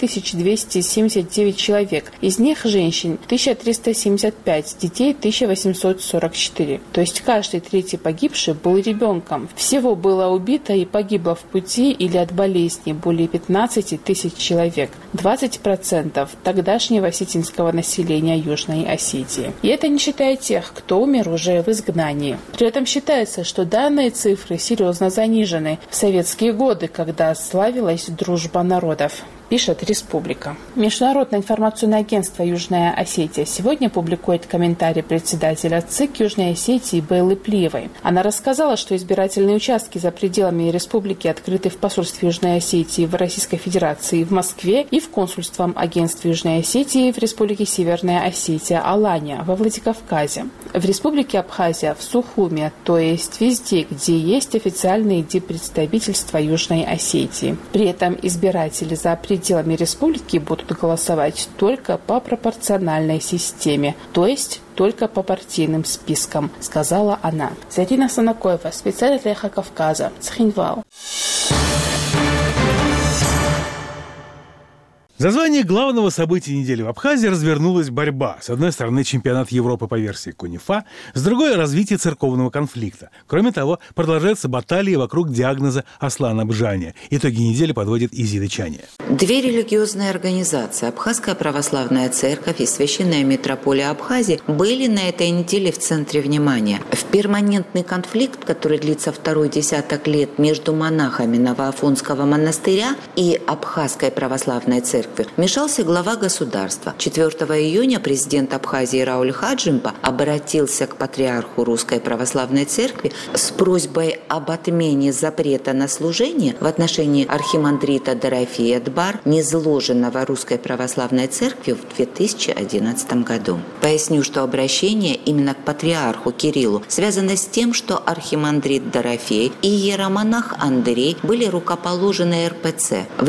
5279 человек, из них женщин 1375, детей 1844. То есть каждый третий погибший был ребенком. Всего было убито и погибло в пути или от болезни более 15 тысяч человек, 20% тогдашнего осетинского населения Южной Осетии. И это не считая тех, кто умер уже в изгнании. При этом считается, что данные цифры серьезно занижены в советские годы, когда славилась дружба народов, пишет «Республика». Международное информационное агентство «Южная Осетия» сегодня публикует комментарий председателя ЦИК Южной Осетии Бейлы Плиевой. Она рассказала, что избирательные участки за пределами республики открыты в посольстве Южной Осетии в Российской Федерации в Москве и в консульством агентства Южной Осетии в Республике Северная Осетия Алания во Владикавказе. В Республике Абхазия в Сухуме, то есть везде, где есть официальные диппредставительства Южной Осетии. При этом избиратели за пределами республики будут голосовать только по пропорциональной системе, то есть только по партийным спискам, сказала она. Зарина Санакоева, специально для «Эхо Кавказа», Цхинвал. За звание главного события недели в Абхазии развернулась борьба. С одной стороны, чемпионат Европы по версии КУНИФА, с другой – развитие церковного конфликта. Кроме того, продолжаются баталии вокруг диагноза Аслана Бжания. Итоги недели подводит Изида Чания. Две религиозные организации – Абхазская православная церковь и Священная митрополия Абхазии – были на этой неделе в центре внимания. В перманентный конфликт, который длится второй десяток лет между монахами Новоафонского монастыря и Абхазской православной церкви, вмешался глава государства. 4 июня президент Абхазии Рауль Хаджимба обратился к патриарху Русской Православной Церкви с просьбой об отмене запрета на служение в отношении архимандрита Дорофея Дбар, низложенного Русской Православной Церкви в 2011 году. Поясню, что обращение именно к патриарху Кириллу связано с тем, что архимандрит Дорофей и иеромонах Андрей были рукоположены РПЦ. В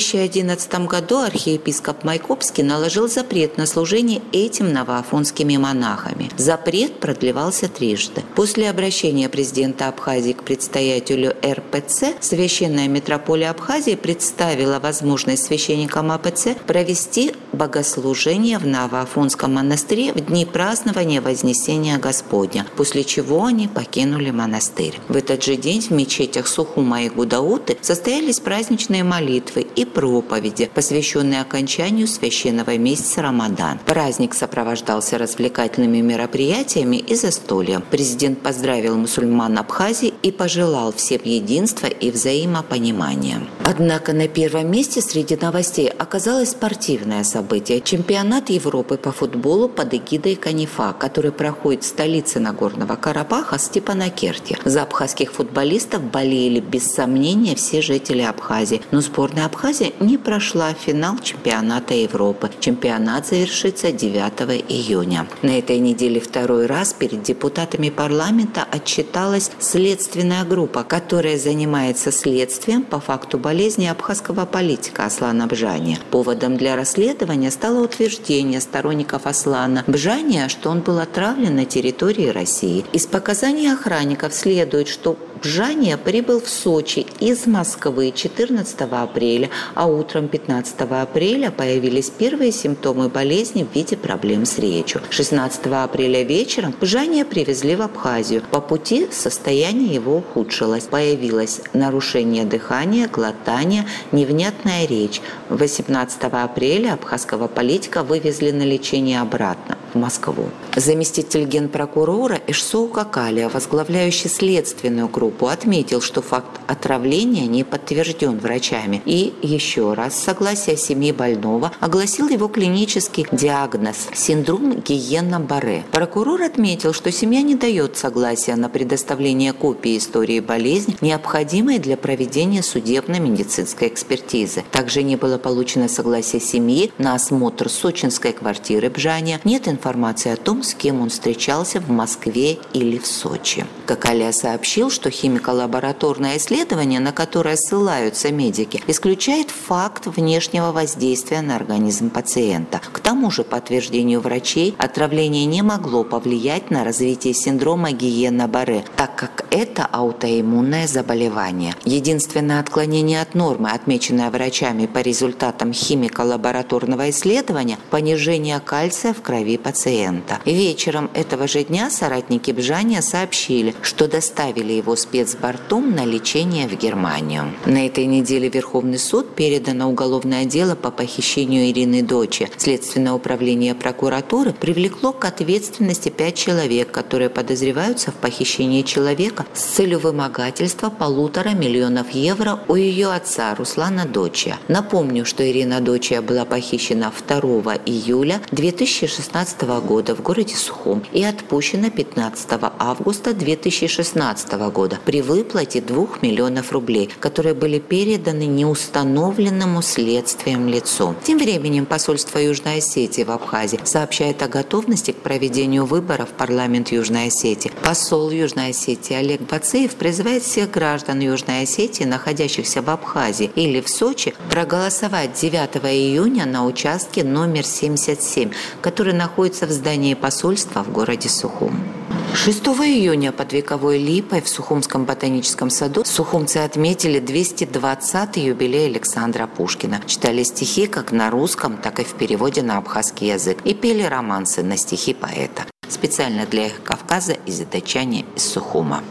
2011 году архиепископ Майкопский наложил запрет на служение этим новоафонскими монахами. Запрет продлевался трижды. После обращения президента Абхазии к предстоятелю РПЦ, Священная митрополия Абхазии представила возможность священникам АПЦ провести богослужение в Новоафонском монастыре в дни празднования Вознесения Господня, после чего они покинули монастырь. В этот же день в мечетях Сухума и Гудауты состоялись праздничные молитвы и проповеди, посвященные окончанию священного месяца Рамадан. Праздник сопровождался развлекательными мероприятиями и застольем. Президент поздравил мусульман Абхазии и пожелал всем единства и взаимопонимания. Однако на первом месте среди новостей оказалось спортивное событие – чемпионат Европы по футболу под эгидой КУНИФА, который проходит в столице Нагорного Карабаха Степанакерте. За абхазских футболистов болели без сомнения все жители Абхазии, но сборная Абхазии не прошла финал чемпионата Европы. Чемпионат завершится 9 июня. На этой неделе второй раз перед депутатами парламента отчиталась следственная группа, которая занимается следствием по факту болезни болезни абхазского политика Аслана Бжания. Поводом для расследования стало утверждение сторонников Аслана Бжания, что он был отравлен на территории России. Из показаний охранников следует, что Бжания прибыл в Сочи из Москвы 14 апреля, а утром 15 апреля появились первые симптомы болезни в виде проблем с речью. 16 апреля вечером Бжания привезли в Абхазию. По пути состояние его ухудшилось. Появилось нарушение дыхания, глотания, невнятная речь. 18 апреля абхазского политика вывезли на лечение обратно в Москву. Заместитель генпрокурора Эшсоу Какалия, возглавляющий следственную группу, отметил, что факт отравления не подтвержден врачами. И еще раз, с согласия семьи больного, огласил его клинический диагноз – синдром Гиена-Барре. Прокурор отметил, что семья не дает согласия на предоставление копии истории болезни, необходимой для проведения судебно-медицинской экспертизы. Также не было получено согласие семьи на осмотр сочинской квартиры Бжания. Нет информации о том, с кем он встречался в Москве или в Сочи. Какалия сообщил, что химико-лабораторное исследование, на которое ссылаются медики, исключает факт внешнего воздействия на организм пациента. К тому же, по утверждению врачей, отравление не могло повлиять на развитие синдрома Гиена-Барре, так как это аутоиммунное заболевание. Единственное отклонение от нормы, отмеченное врачами по результатам химико-лабораторного исследования – понижение кальция в крови пациента. Вечером этого же дня соратники Бжания сообщили, что доставили его спецбортом на лечение в Германию. На этой неделе Верховный суд передано уголовное дело по похищению Ирины Дочи. Следственное управление прокуратуры привлекло к ответственности 5 человек, которые подозреваются в похищении человека с целью вымогательства 1,5 миллиона евро у ее отца Руслана Дочи. Напомню, что Ирина Дочи была похищена 2 июля 2016 года в городе Сухум и отпущена 15 августа 2016 года при выплате 2 миллионов рублей, которые были переданы неустановленному следствием лицу. Тем временем посольство Южной Осетии в Абхазии сообщает о готовности к проведению выборов в парламент Южной Осетии. Посол Южной Осетии Олег Бацеев призывает всех граждан Южной Осетии, находящихся в Абхазии или в Сочи, проголосовать 9 июня на участке номер 77, который находится в здании посольства в городе Сухум. 6 июня под вековой липой в Сухумском ботаническом саду сухумцы отметили 220-й юбилей Александра Пушкина. Читали стихи как на русском, так и в переводе на абхазский язык и пели романсы на стихи поэта. Специально для «Эхо Кавказа» из Итачани из Сухума.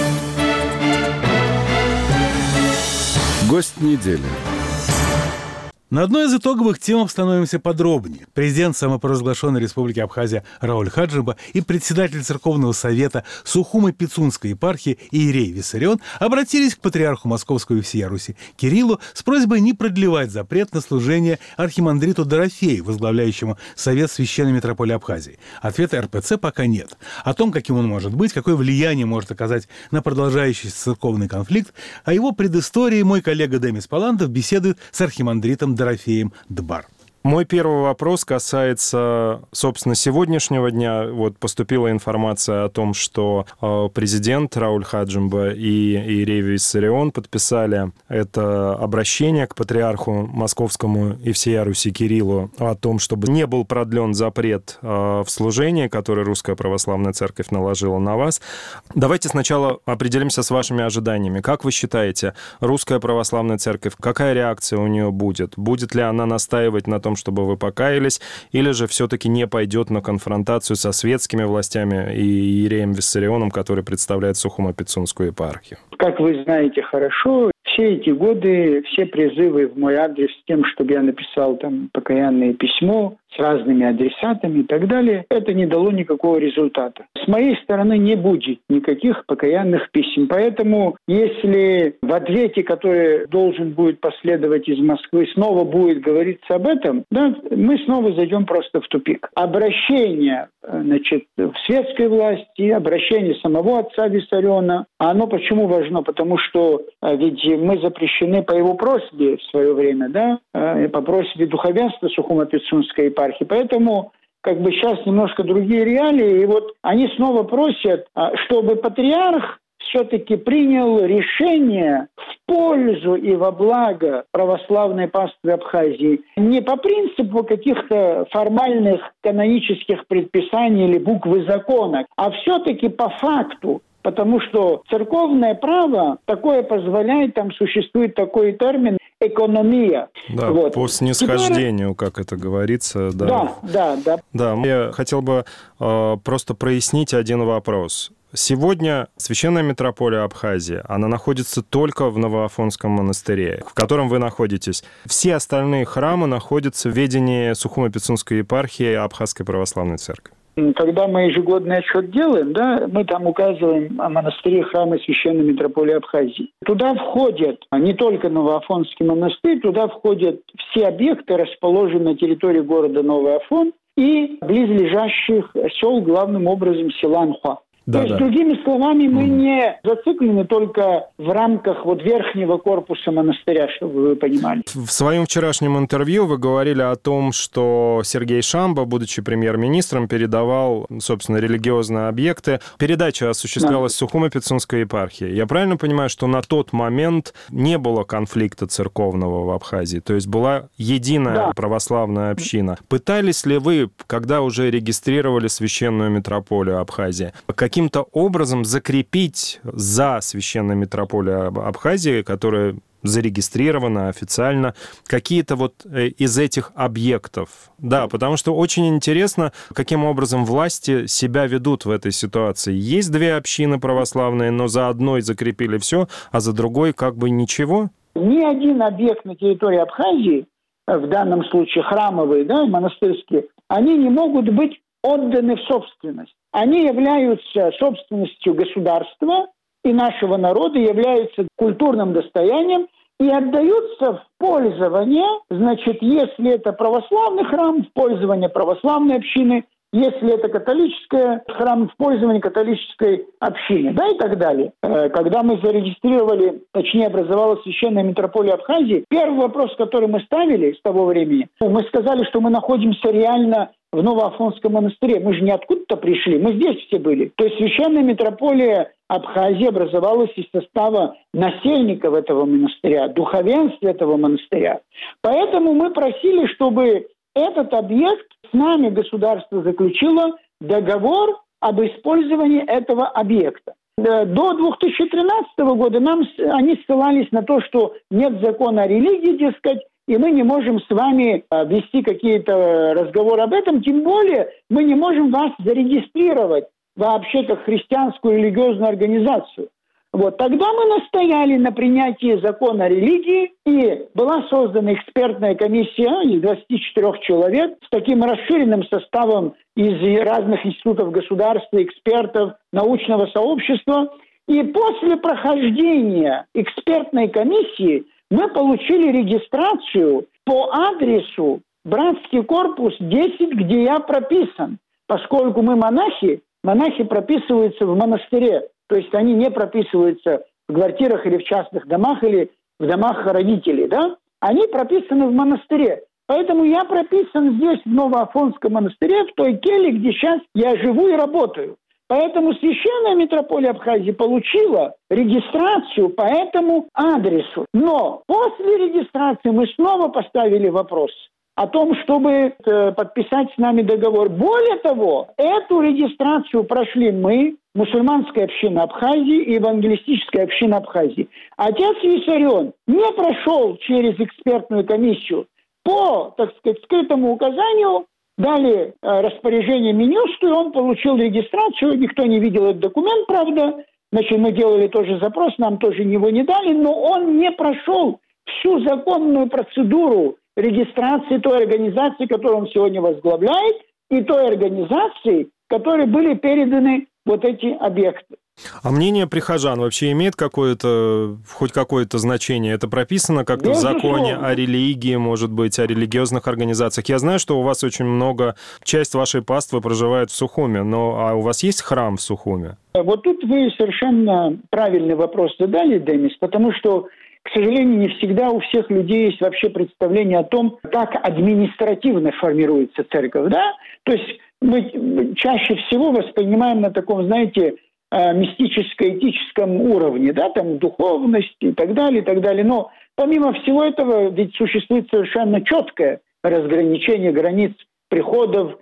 Гость недели. На одной из итоговых тем остановимся подробнее. Президент самопровозглашенной Республики Абхазия Рауль Хаджиба и председатель Церковного совета Сухумо-Пицунской епархии иерей Виссарион обратились к патриарху Московского и всея Руси Кириллу с просьбой не продлевать запрет на служение архимандриту Дорофею, возглавляющему Совет Священной Митрополии Абхазии. Ответа РПЦ пока нет. О том, каким он может быть, какое влияние может оказать на продолжающийся церковный конфликт, о его предыстории мой коллега Демис Паландов беседует с архимандритом Дорофеем Дбар. Мой первый вопрос касается, собственно, сегодняшнего дня. Вот поступила информация о том, что президент Рауль Хаджимба и иерей Виссарион подписали это обращение к патриарху Московскому и всея Руси Кириллу о том, чтобы не был продлен запрет в служении, который Русская Православная Церковь наложила на вас. Давайте сначала определимся с вашими ожиданиями. Как вы считаете, Русская Православная Церковь, какая реакция у нее будет? Будет ли она настаивать на том, чтобы вы покаялись, или же все-таки не пойдет на конфронтацию со светскими властями и иереем Виссарионом, который представляет Сухумо-Пицунскую епархию? Как вы знаете хорошо, все эти годы, все призывы в мой адрес с тем, чтобы я написал там покаянное письмо с разными адресатами и так далее, это не дало никакого результата. С моей стороны не будет никаких покаянных писем. Поэтому, если в ответе, который должен будет последовать из Москвы, снова будет говориться об этом, да, мы снова зайдем просто в тупик. Обращение, значит, в светской власти, обращение самого отца Виссариона, оно почему важно? Потому что ведь мы запрещены по его просьбе в свое время, да, по просьбе духовенства Сухумо-Пицунской епархии. Поэтому как бы сейчас немножко другие реалии, и вот они снова просят, чтобы патриарх все-таки принял решение в пользу и во благо православной паствы Абхазии. Не по принципу каких-то формальных канонических предписаний или буквы закона, а все-таки по факту. Потому что церковное право такое позволяет, там существует такой термин «экономия». Да, вот. По снисхождению, как это говорится. Да, я хотел бы просто прояснить один вопрос. Сегодня Священная митрополия Абхазии, она находится только в Новоафонском монастыре, в котором вы находитесь. Все остальные храмы находятся в ведении Сухумо-Пицунской епархии Абхазской православной церкви. Когда мы ежегодный отчет делаем, да, мы там указываем о монастыре храма Священной митрополии Абхазии. Туда входят не только Новоафонский монастырь, туда входят все объекты, расположенные на территории города Новый Афон и близлежащих сел, главным образом села Анхуа. То есть, другими словами, мы не зациклены только в рамках верхнего корпуса монастыря, чтобы вы понимали. В своем вчерашнем интервью вы говорили о том, что Сергей Шамба, будучи премьер-министром, передавал, собственно, религиозные объекты. Передача осуществлялась в Сухумо-Пицунской епархии. Я правильно понимаю, что на тот момент не было конфликта церковного в Абхазии? То есть была единая православная община. Пытались ли вы, когда уже регистрировали Священную митрополию Абхазии, каким-то образом закрепить за Священной митрополией Абхазии, которая зарегистрирована официально, какие-то из этих объектов? Да, потому что очень интересно, каким образом власти себя ведут в этой ситуации. Есть две общины православные, но за одной закрепили все, а за другой как бы ничего? Ни один объект на территории Абхазии, в данном случае храмовые, монастырские, они не могут быть отданы в собственность. Они являются собственностью государства и нашего народа, являются культурным достоянием и отдаются в пользование, если это православный храм, в пользование православной общины, если это католический храм, в пользование католической общины, и так далее. Когда мы зарегистрировали, точнее образовалась Священная митрополия Абхазии, первый вопрос, который мы ставили с того времени, мы сказали, что мы находимся реально в Новоафонском монастыре. Мы же не откуда-то пришли, мы здесь все были. То есть Священная митрополия Абхазии образовалась из состава насельников этого монастыря, духовенства этого монастыря. Поэтому мы просили, чтобы этот объект с нами государство заключило договор об использовании этого объекта. До 2013 года они ссылались на то, что нет закона о религии, дескать, и мы не можем с вами вести какие-то разговоры об этом, тем более мы не можем вас зарегистрировать вообще как христианскую религиозную организацию. Тогда мы настояли на принятии закона о религии, и была создана экспертная комиссия из 24 человек с таким расширенным составом из разных институтов государства, экспертов, научного сообщества. И после прохождения экспертной комиссии мы получили регистрацию по адресу Братский корпус 10, где я прописан. Поскольку мы монахи прописываются в монастыре. То есть они не прописываются в квартирах или в частных домах, или в домах родителей, Они прописаны в монастыре. Поэтому я прописан здесь, в Новоафонском монастыре, в той келье, где сейчас я живу и работаю. Поэтому Священная митрополия Абхазии получила регистрацию по этому адресу. Но после регистрации мы снова поставили вопрос о том, чтобы подписать с нами договор. Более того, эту регистрацию прошли мы, мусульманская община Абхазии и евангелистическая община Абхазии. Отец Виссарион не прошел через экспертную комиссию. По, скрытому указанию дали распоряжение Минюсту, и он получил регистрацию. Никто не видел этот документ, правда. Мы делали тоже запрос, нам тоже его не дали, но он не прошел всю законную процедуру регистрации той организации, которую он сегодня возглавляет, и той организации, которой были переданы эти объекты. А мнение прихожан вообще имеет хоть какое-то значение? Это прописано как-то в законе о религии, может быть, о религиозных организациях? Я знаю, что у вас очень часть вашей паствы проживает в Сухуме, а у вас есть храм в Сухуме? Тут вы совершенно правильный вопрос задали, Денис, потому что, к сожалению, не всегда у всех людей есть вообще представление о том, как административно формируется церковь, То есть мы чаще всего воспринимаем на таком, мистическо-этическом уровне, да, там духовность и так далее, и так далее. Но помимо всего этого ведь существует совершенно четкое разграничение границ приходов,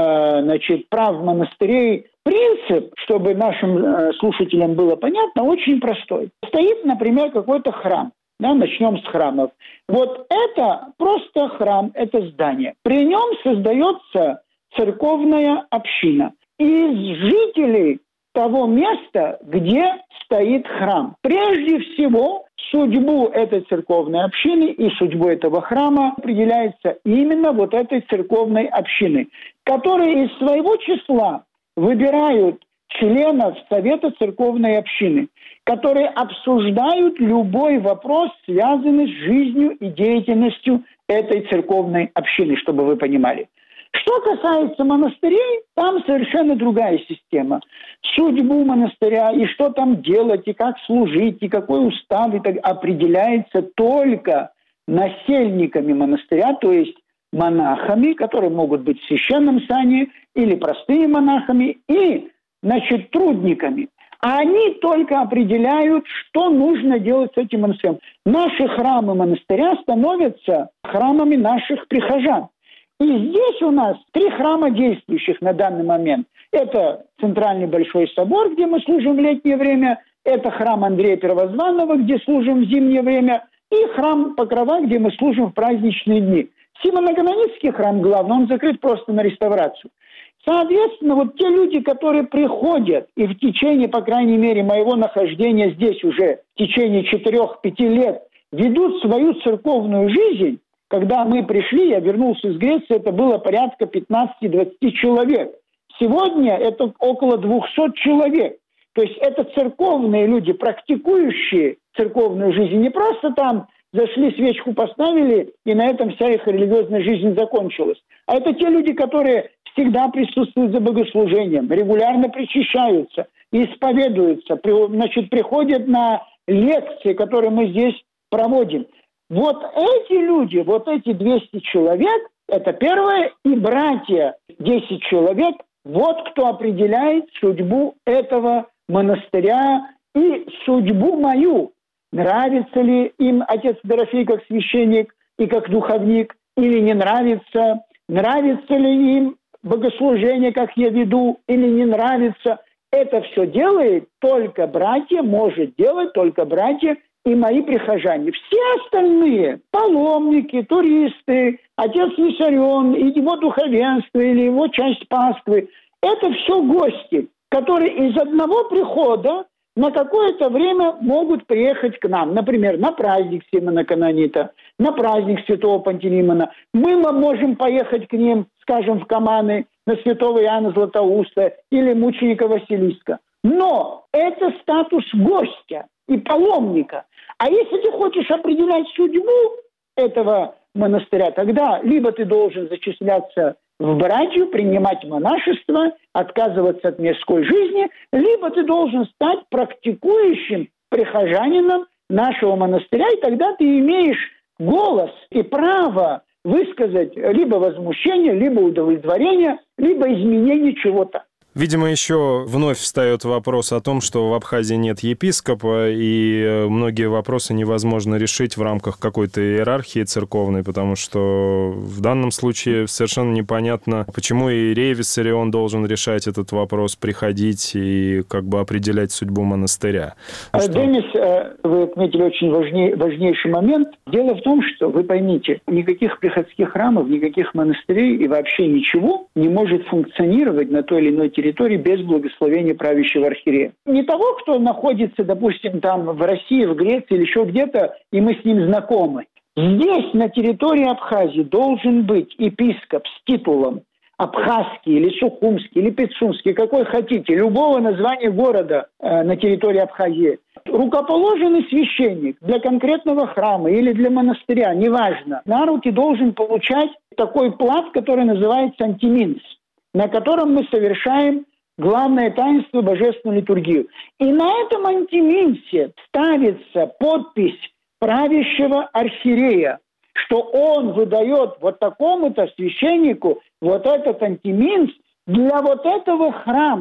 прав монастырей. Принцип, чтобы нашим слушателям было понятно, очень простой. Стоит, например, какой-то храм. Да, начнем с храмов. Вот это просто храм, это здание. При нем создается церковная община из жителей того места, где стоит храм. Прежде всего, судьбу этой церковной общины и судьбу этого храма определяется именно вот этой церковной общины, которые из своего числа выбирают членов Совета церковной общины, которые обсуждают любой вопрос, связанный с жизнью и деятельностью этой церковной общины, чтобы вы понимали. Что касается монастырей, там совершенно другая система. Судьбу монастыря и что там делать, и как служить, и какой устав и так, определяется только насельниками монастыря, то есть монахами, которые могут быть в священном сане, или простыми монахами, и, трудниками. А они только определяют, что нужно делать с этим монастырем. Наши храмы монастыря становятся храмами наших прихожан. И здесь у нас 3 храма действующих на данный момент. Это Центральный Большой Собор, где мы служим в летнее время, это храм Андрея Первозванного, где служим в зимнее время, и храм Покрова, где мы служим в праздничные дни. Симоно-Канонический храм главный, он закрыт просто на реставрацию. Соответственно, вот те люди, которые приходят и в течение, по крайней мере, моего нахождения здесь уже в течение 4-5 лет ведут свою церковную жизнь, когда мы пришли, я вернулся из Греции, это было порядка 15-20 человек. Сегодня это около 200 человек. То есть это церковные люди, практикующие церковную жизнь. Не просто там зашли, свечку поставили, и на этом вся их религиозная жизнь закончилась. А это те люди, которые всегда присутствуют за богослужением, регулярно причащаются, исповедуются, приходят на лекции, которые мы здесь проводим. Вот эти люди, вот эти 200 человек, это первое, и братья 10 человек, вот кто определяет судьбу этого монастыря и судьбу мою. Нравится ли им отец Дорофей как священник и как духовник, или не нравится, нравится ли им богослужение, как я веду, или не нравится. Это все делает только братья, может делать только братья и мои прихожане. Все остальные, паломники, туристы, отец Виссарион, и его духовенство, или его часть паствы, это все гости, которые из одного прихода на какое-то время могут приехать к нам. Например, на праздник Симона Канонита, на праздник Святого Пантелеймона. Мы можем поехать к ним, скажем, в Каманы, на Святого Иоанна Златоуста или мученика Василиска. Но это статус гостя и паломника. А если ты хочешь определять судьбу этого монастыря, тогда либо ты должен зачисляться в братью, принимать монашество, отказываться от мирской жизни, либо ты должен стать практикующим прихожанином нашего монастыря, и тогда ты имеешь голос и право высказать либо возмущение, либо удовлетворение, либо изменение чего-то. Видимо, еще вновь встает вопрос о том, что в Абхазии нет епископа, и многие вопросы невозможно решить в рамках какой-то иерархии церковной, потому что в данном случае совершенно непонятно, почему иерей Виссарион должен решать этот вопрос, приходить и как бы определять судьбу монастыря. Денис, вы отметили очень важнейший момент. Дело в том, что, вы поймите, никаких приходских храмов, никаких монастырей и вообще ничего не может функционировать на той или иной территории без благословения правящего архиерея. Не того, кто находится, допустим, там в России, в Греции или еще где-то, и мы с ним знакомы. Здесь, на территории Абхазии, должен быть епископ с титулом Абхазский или Сухумский или Пицунский, какой хотите, любого названия города на территории Абхазии. Рукоположенный священник для конкретного храма или для монастыря, неважно, на руки должен получать такой плат, который называется антиминс, на котором мы совершаем главное таинство божественную литургию. И на этом антиминсе ставится подпись правящего архиерея, что он выдает вот такому-то священнику вот этот антиминс для вот этого храма.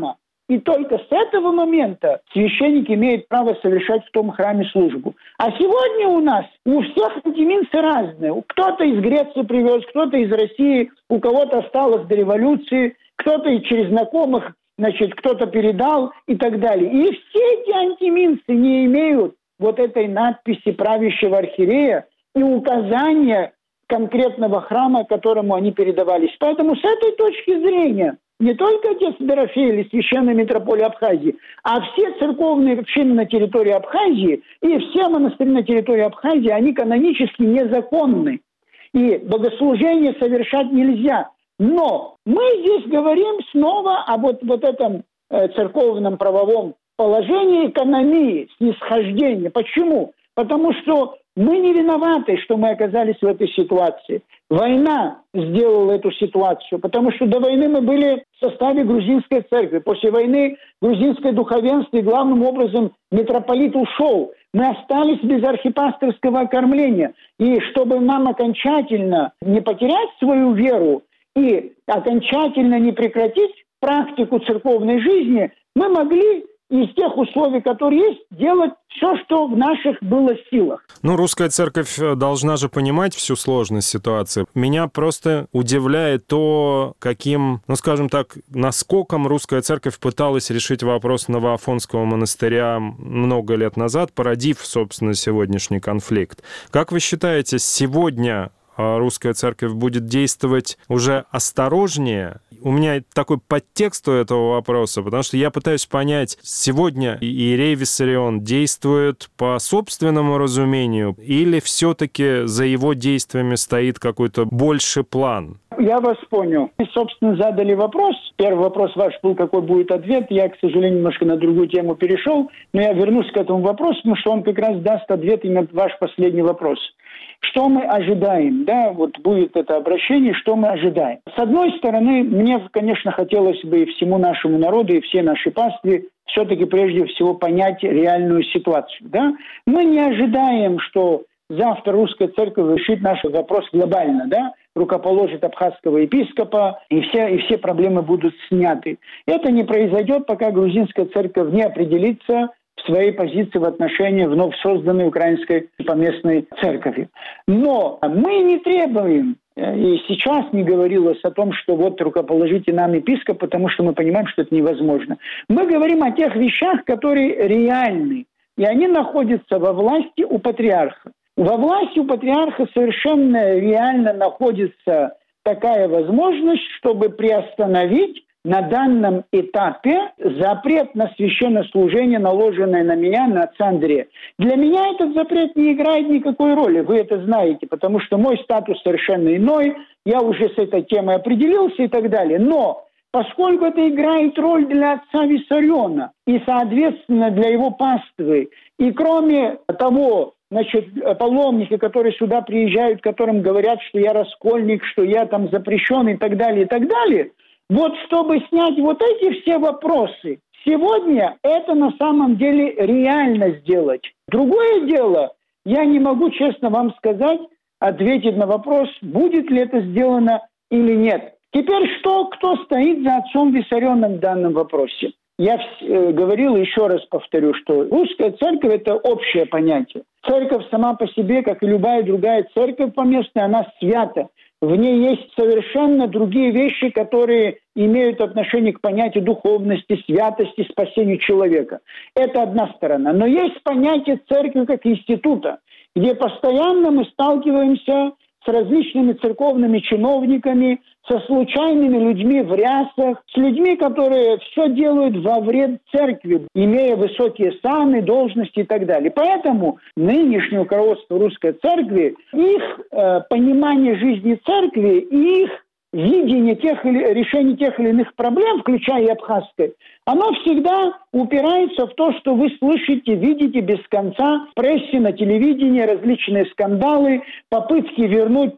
И только с этого момента священник имеет право совершать в том храме службу. А сегодня у нас у всех антиминцы разные. Кто-то из Греции привез, кто-то из России, у кого-то осталось до революции, кто-то и через знакомых, кто-то передал и так далее. И все эти антиминцы не имеют вот этой надписи правящего архиерея и указания конкретного храма, которому они передавались. Поэтому с этой точки зрения не только отец Дорофей или священная митрополия Абхазии, а все церковные общины на территории Абхазии и все монастыри на территории Абхазии, они канонически незаконны. И богослужение совершать нельзя. Но мы здесь говорим снова об вот этом церковном правовом положении экономии, снисхождения. Почему? Потому что мы не виноваты, что мы оказались в этой ситуации. Война сделала эту ситуацию, потому что до войны мы были в составе грузинской церкви. После войны грузинское духовенство и главным образом митрополит ушел. Мы остались без архипасторского окормления. И чтобы нам окончательно не потерять свою веру и окончательно не прекратить практику церковной жизни, мы могли из тех условий, которые есть, делать все, что в наших было силах. Русская церковь должна же понимать всю сложность ситуации. Меня просто удивляет то, каким, скажем так, наскоком русская церковь пыталась решить вопрос Новоафонского монастыря много лет назад, породив, собственно, сегодняшний конфликт. Как вы считаете, сегодня русская церковь будет действовать уже осторожнее? У меня такой подтекст у этого вопроса, потому что я пытаюсь понять, сегодня иерей Виссарион действует по собственному разумению или все-таки за его действиями стоит какой-то больший план? Я вас понял. Вы, собственно, задали вопрос. Первый вопрос ваш был, какой будет ответ. Я, к сожалению, немножко на другую тему перешел, но я вернусь к этому вопросу, потому что он как раз даст ответ именно на ваш последний вопрос. Что мы ожидаем? Да, вот будет это обращение, что мы ожидаем. С одной стороны, мне, конечно, хотелось бы и всему нашему народу, и всей нашей пастве все-таки прежде всего понять реальную ситуацию. Да? Мы не ожидаем, что завтра русская церковь решит наш вопрос глобально, да? Рукоположит абхазского епископа, и все проблемы будут сняты. Это не произойдет, пока грузинская церковь не определится в своей позиции в отношении вновь созданной украинской поместной церкви. Но мы не требуем, и сейчас не говорилось о том, что вот рукоположите нам епископ, потому что мы понимаем, что это невозможно. Мы говорим о тех вещах, которые реальны, и они находятся во власти у патриарха. Во власти у патриарха совершенно реально находится такая возможность, чтобы приостановить на данном этапе запрет на священнослужение, наложенное на меня, на отца Андрея. Для меня этот запрет не играет никакой роли, вы это знаете, потому что мой статус совершенно иной, я уже с этой темой определился и так далее. Но поскольку это играет роль для отца Виссариона и, соответственно, для его паствы, и кроме того, паломники, которые сюда приезжают, которым говорят, что я раскольник, что я там запрещен и так далее, вот чтобы снять вот эти все вопросы, сегодня это на самом деле реально сделать. Другое дело, я не могу честно вам сказать, ответить на вопрос, будет ли это сделано или нет. Теперь кто стоит за отцом Виссарионом в данном вопросе? Я говорил, еще раз повторю, что русская церковь – это общее понятие. Церковь сама по себе, как и любая другая церковь поместная, она свята. В ней есть совершенно другие вещи, которые имеют отношение к понятию духовности, святости, спасению человека. Это одна сторона. Но есть понятие церкви как института, где постоянно мы сталкиваемся с различными церковными чиновниками, со случайными людьми в рясах, с людьми, которые все делают во вред церкви, имея высокие саны, должности и так далее. Поэтому нынешнее руководство русской церкви, их понимание жизни церкви и их видение решения тех или иных проблем, включая и абхазской, оно всегда упирается в то, что вы слышите, видите без конца в прессе, на телевидении различные скандалы, попытки вернуть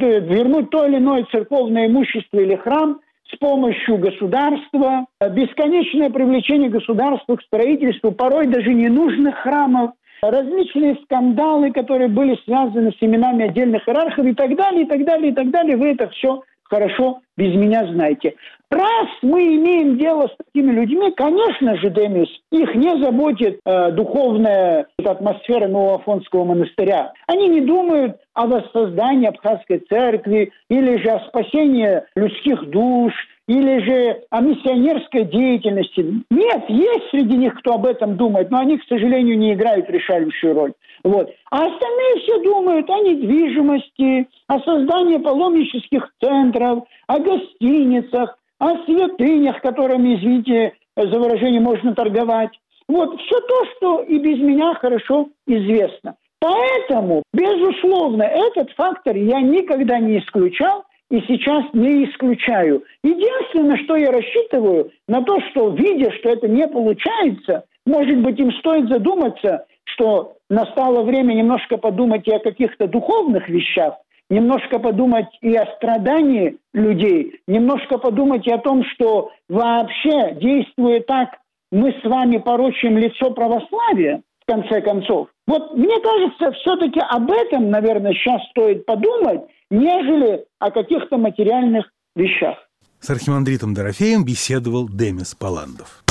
то или иное церковное имущество или храм с помощью государства, бесконечное привлечение государства к строительству порой даже ненужных храмов, различные скандалы, которые были связаны с именами отдельных иерархов и так далее, и так далее, и так далее. Вы это все хорошо без меня знаете. Раз мы имеем дело с такими людьми, конечно же, Демис, их не заботит духовная атмосфера Нового Афонского монастыря. Они не думают о воссоздании Абхазской церкви, или же о спасении людских душ, или же о миссионерской деятельности. Нет, есть среди них, кто об этом думает, но они, к сожалению, не играют решающую роль. Вот. А остальные все думают о недвижимости, о создании паломнических центров, о гостиницах, о святынях, которыми, извините за выражение, можно торговать. Вот все то, что и без меня хорошо известно. Поэтому, безусловно, этот фактор я никогда не исключал и сейчас не исключаю. Единственное, что я рассчитываю, на то, что, видя, что это не получается, может быть, им стоит задуматься, что настало время немножко подумать и о каких-то духовных вещах, немножко подумать и о страдании людей, немножко подумать и о том, что вообще, действуя так, мы с вами порочим лицо православия, в конце концов. Вот мне кажется, все-таки об этом, наверное, сейчас стоит подумать, нежели о каких-то материальных вещах. С архимандритом Дорофеем беседовал Демис Палландов.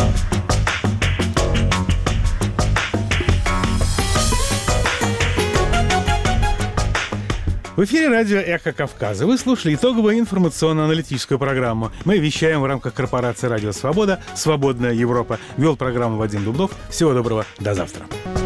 В эфире радио «Эхо Кавказа». Вы слушали итоговую информационно-аналитическую программу. Мы вещаем в рамках корпорации «Радио Свобода». «Свободная Европа». Вел программу Вадим Дубнов. Всего доброго. До завтра.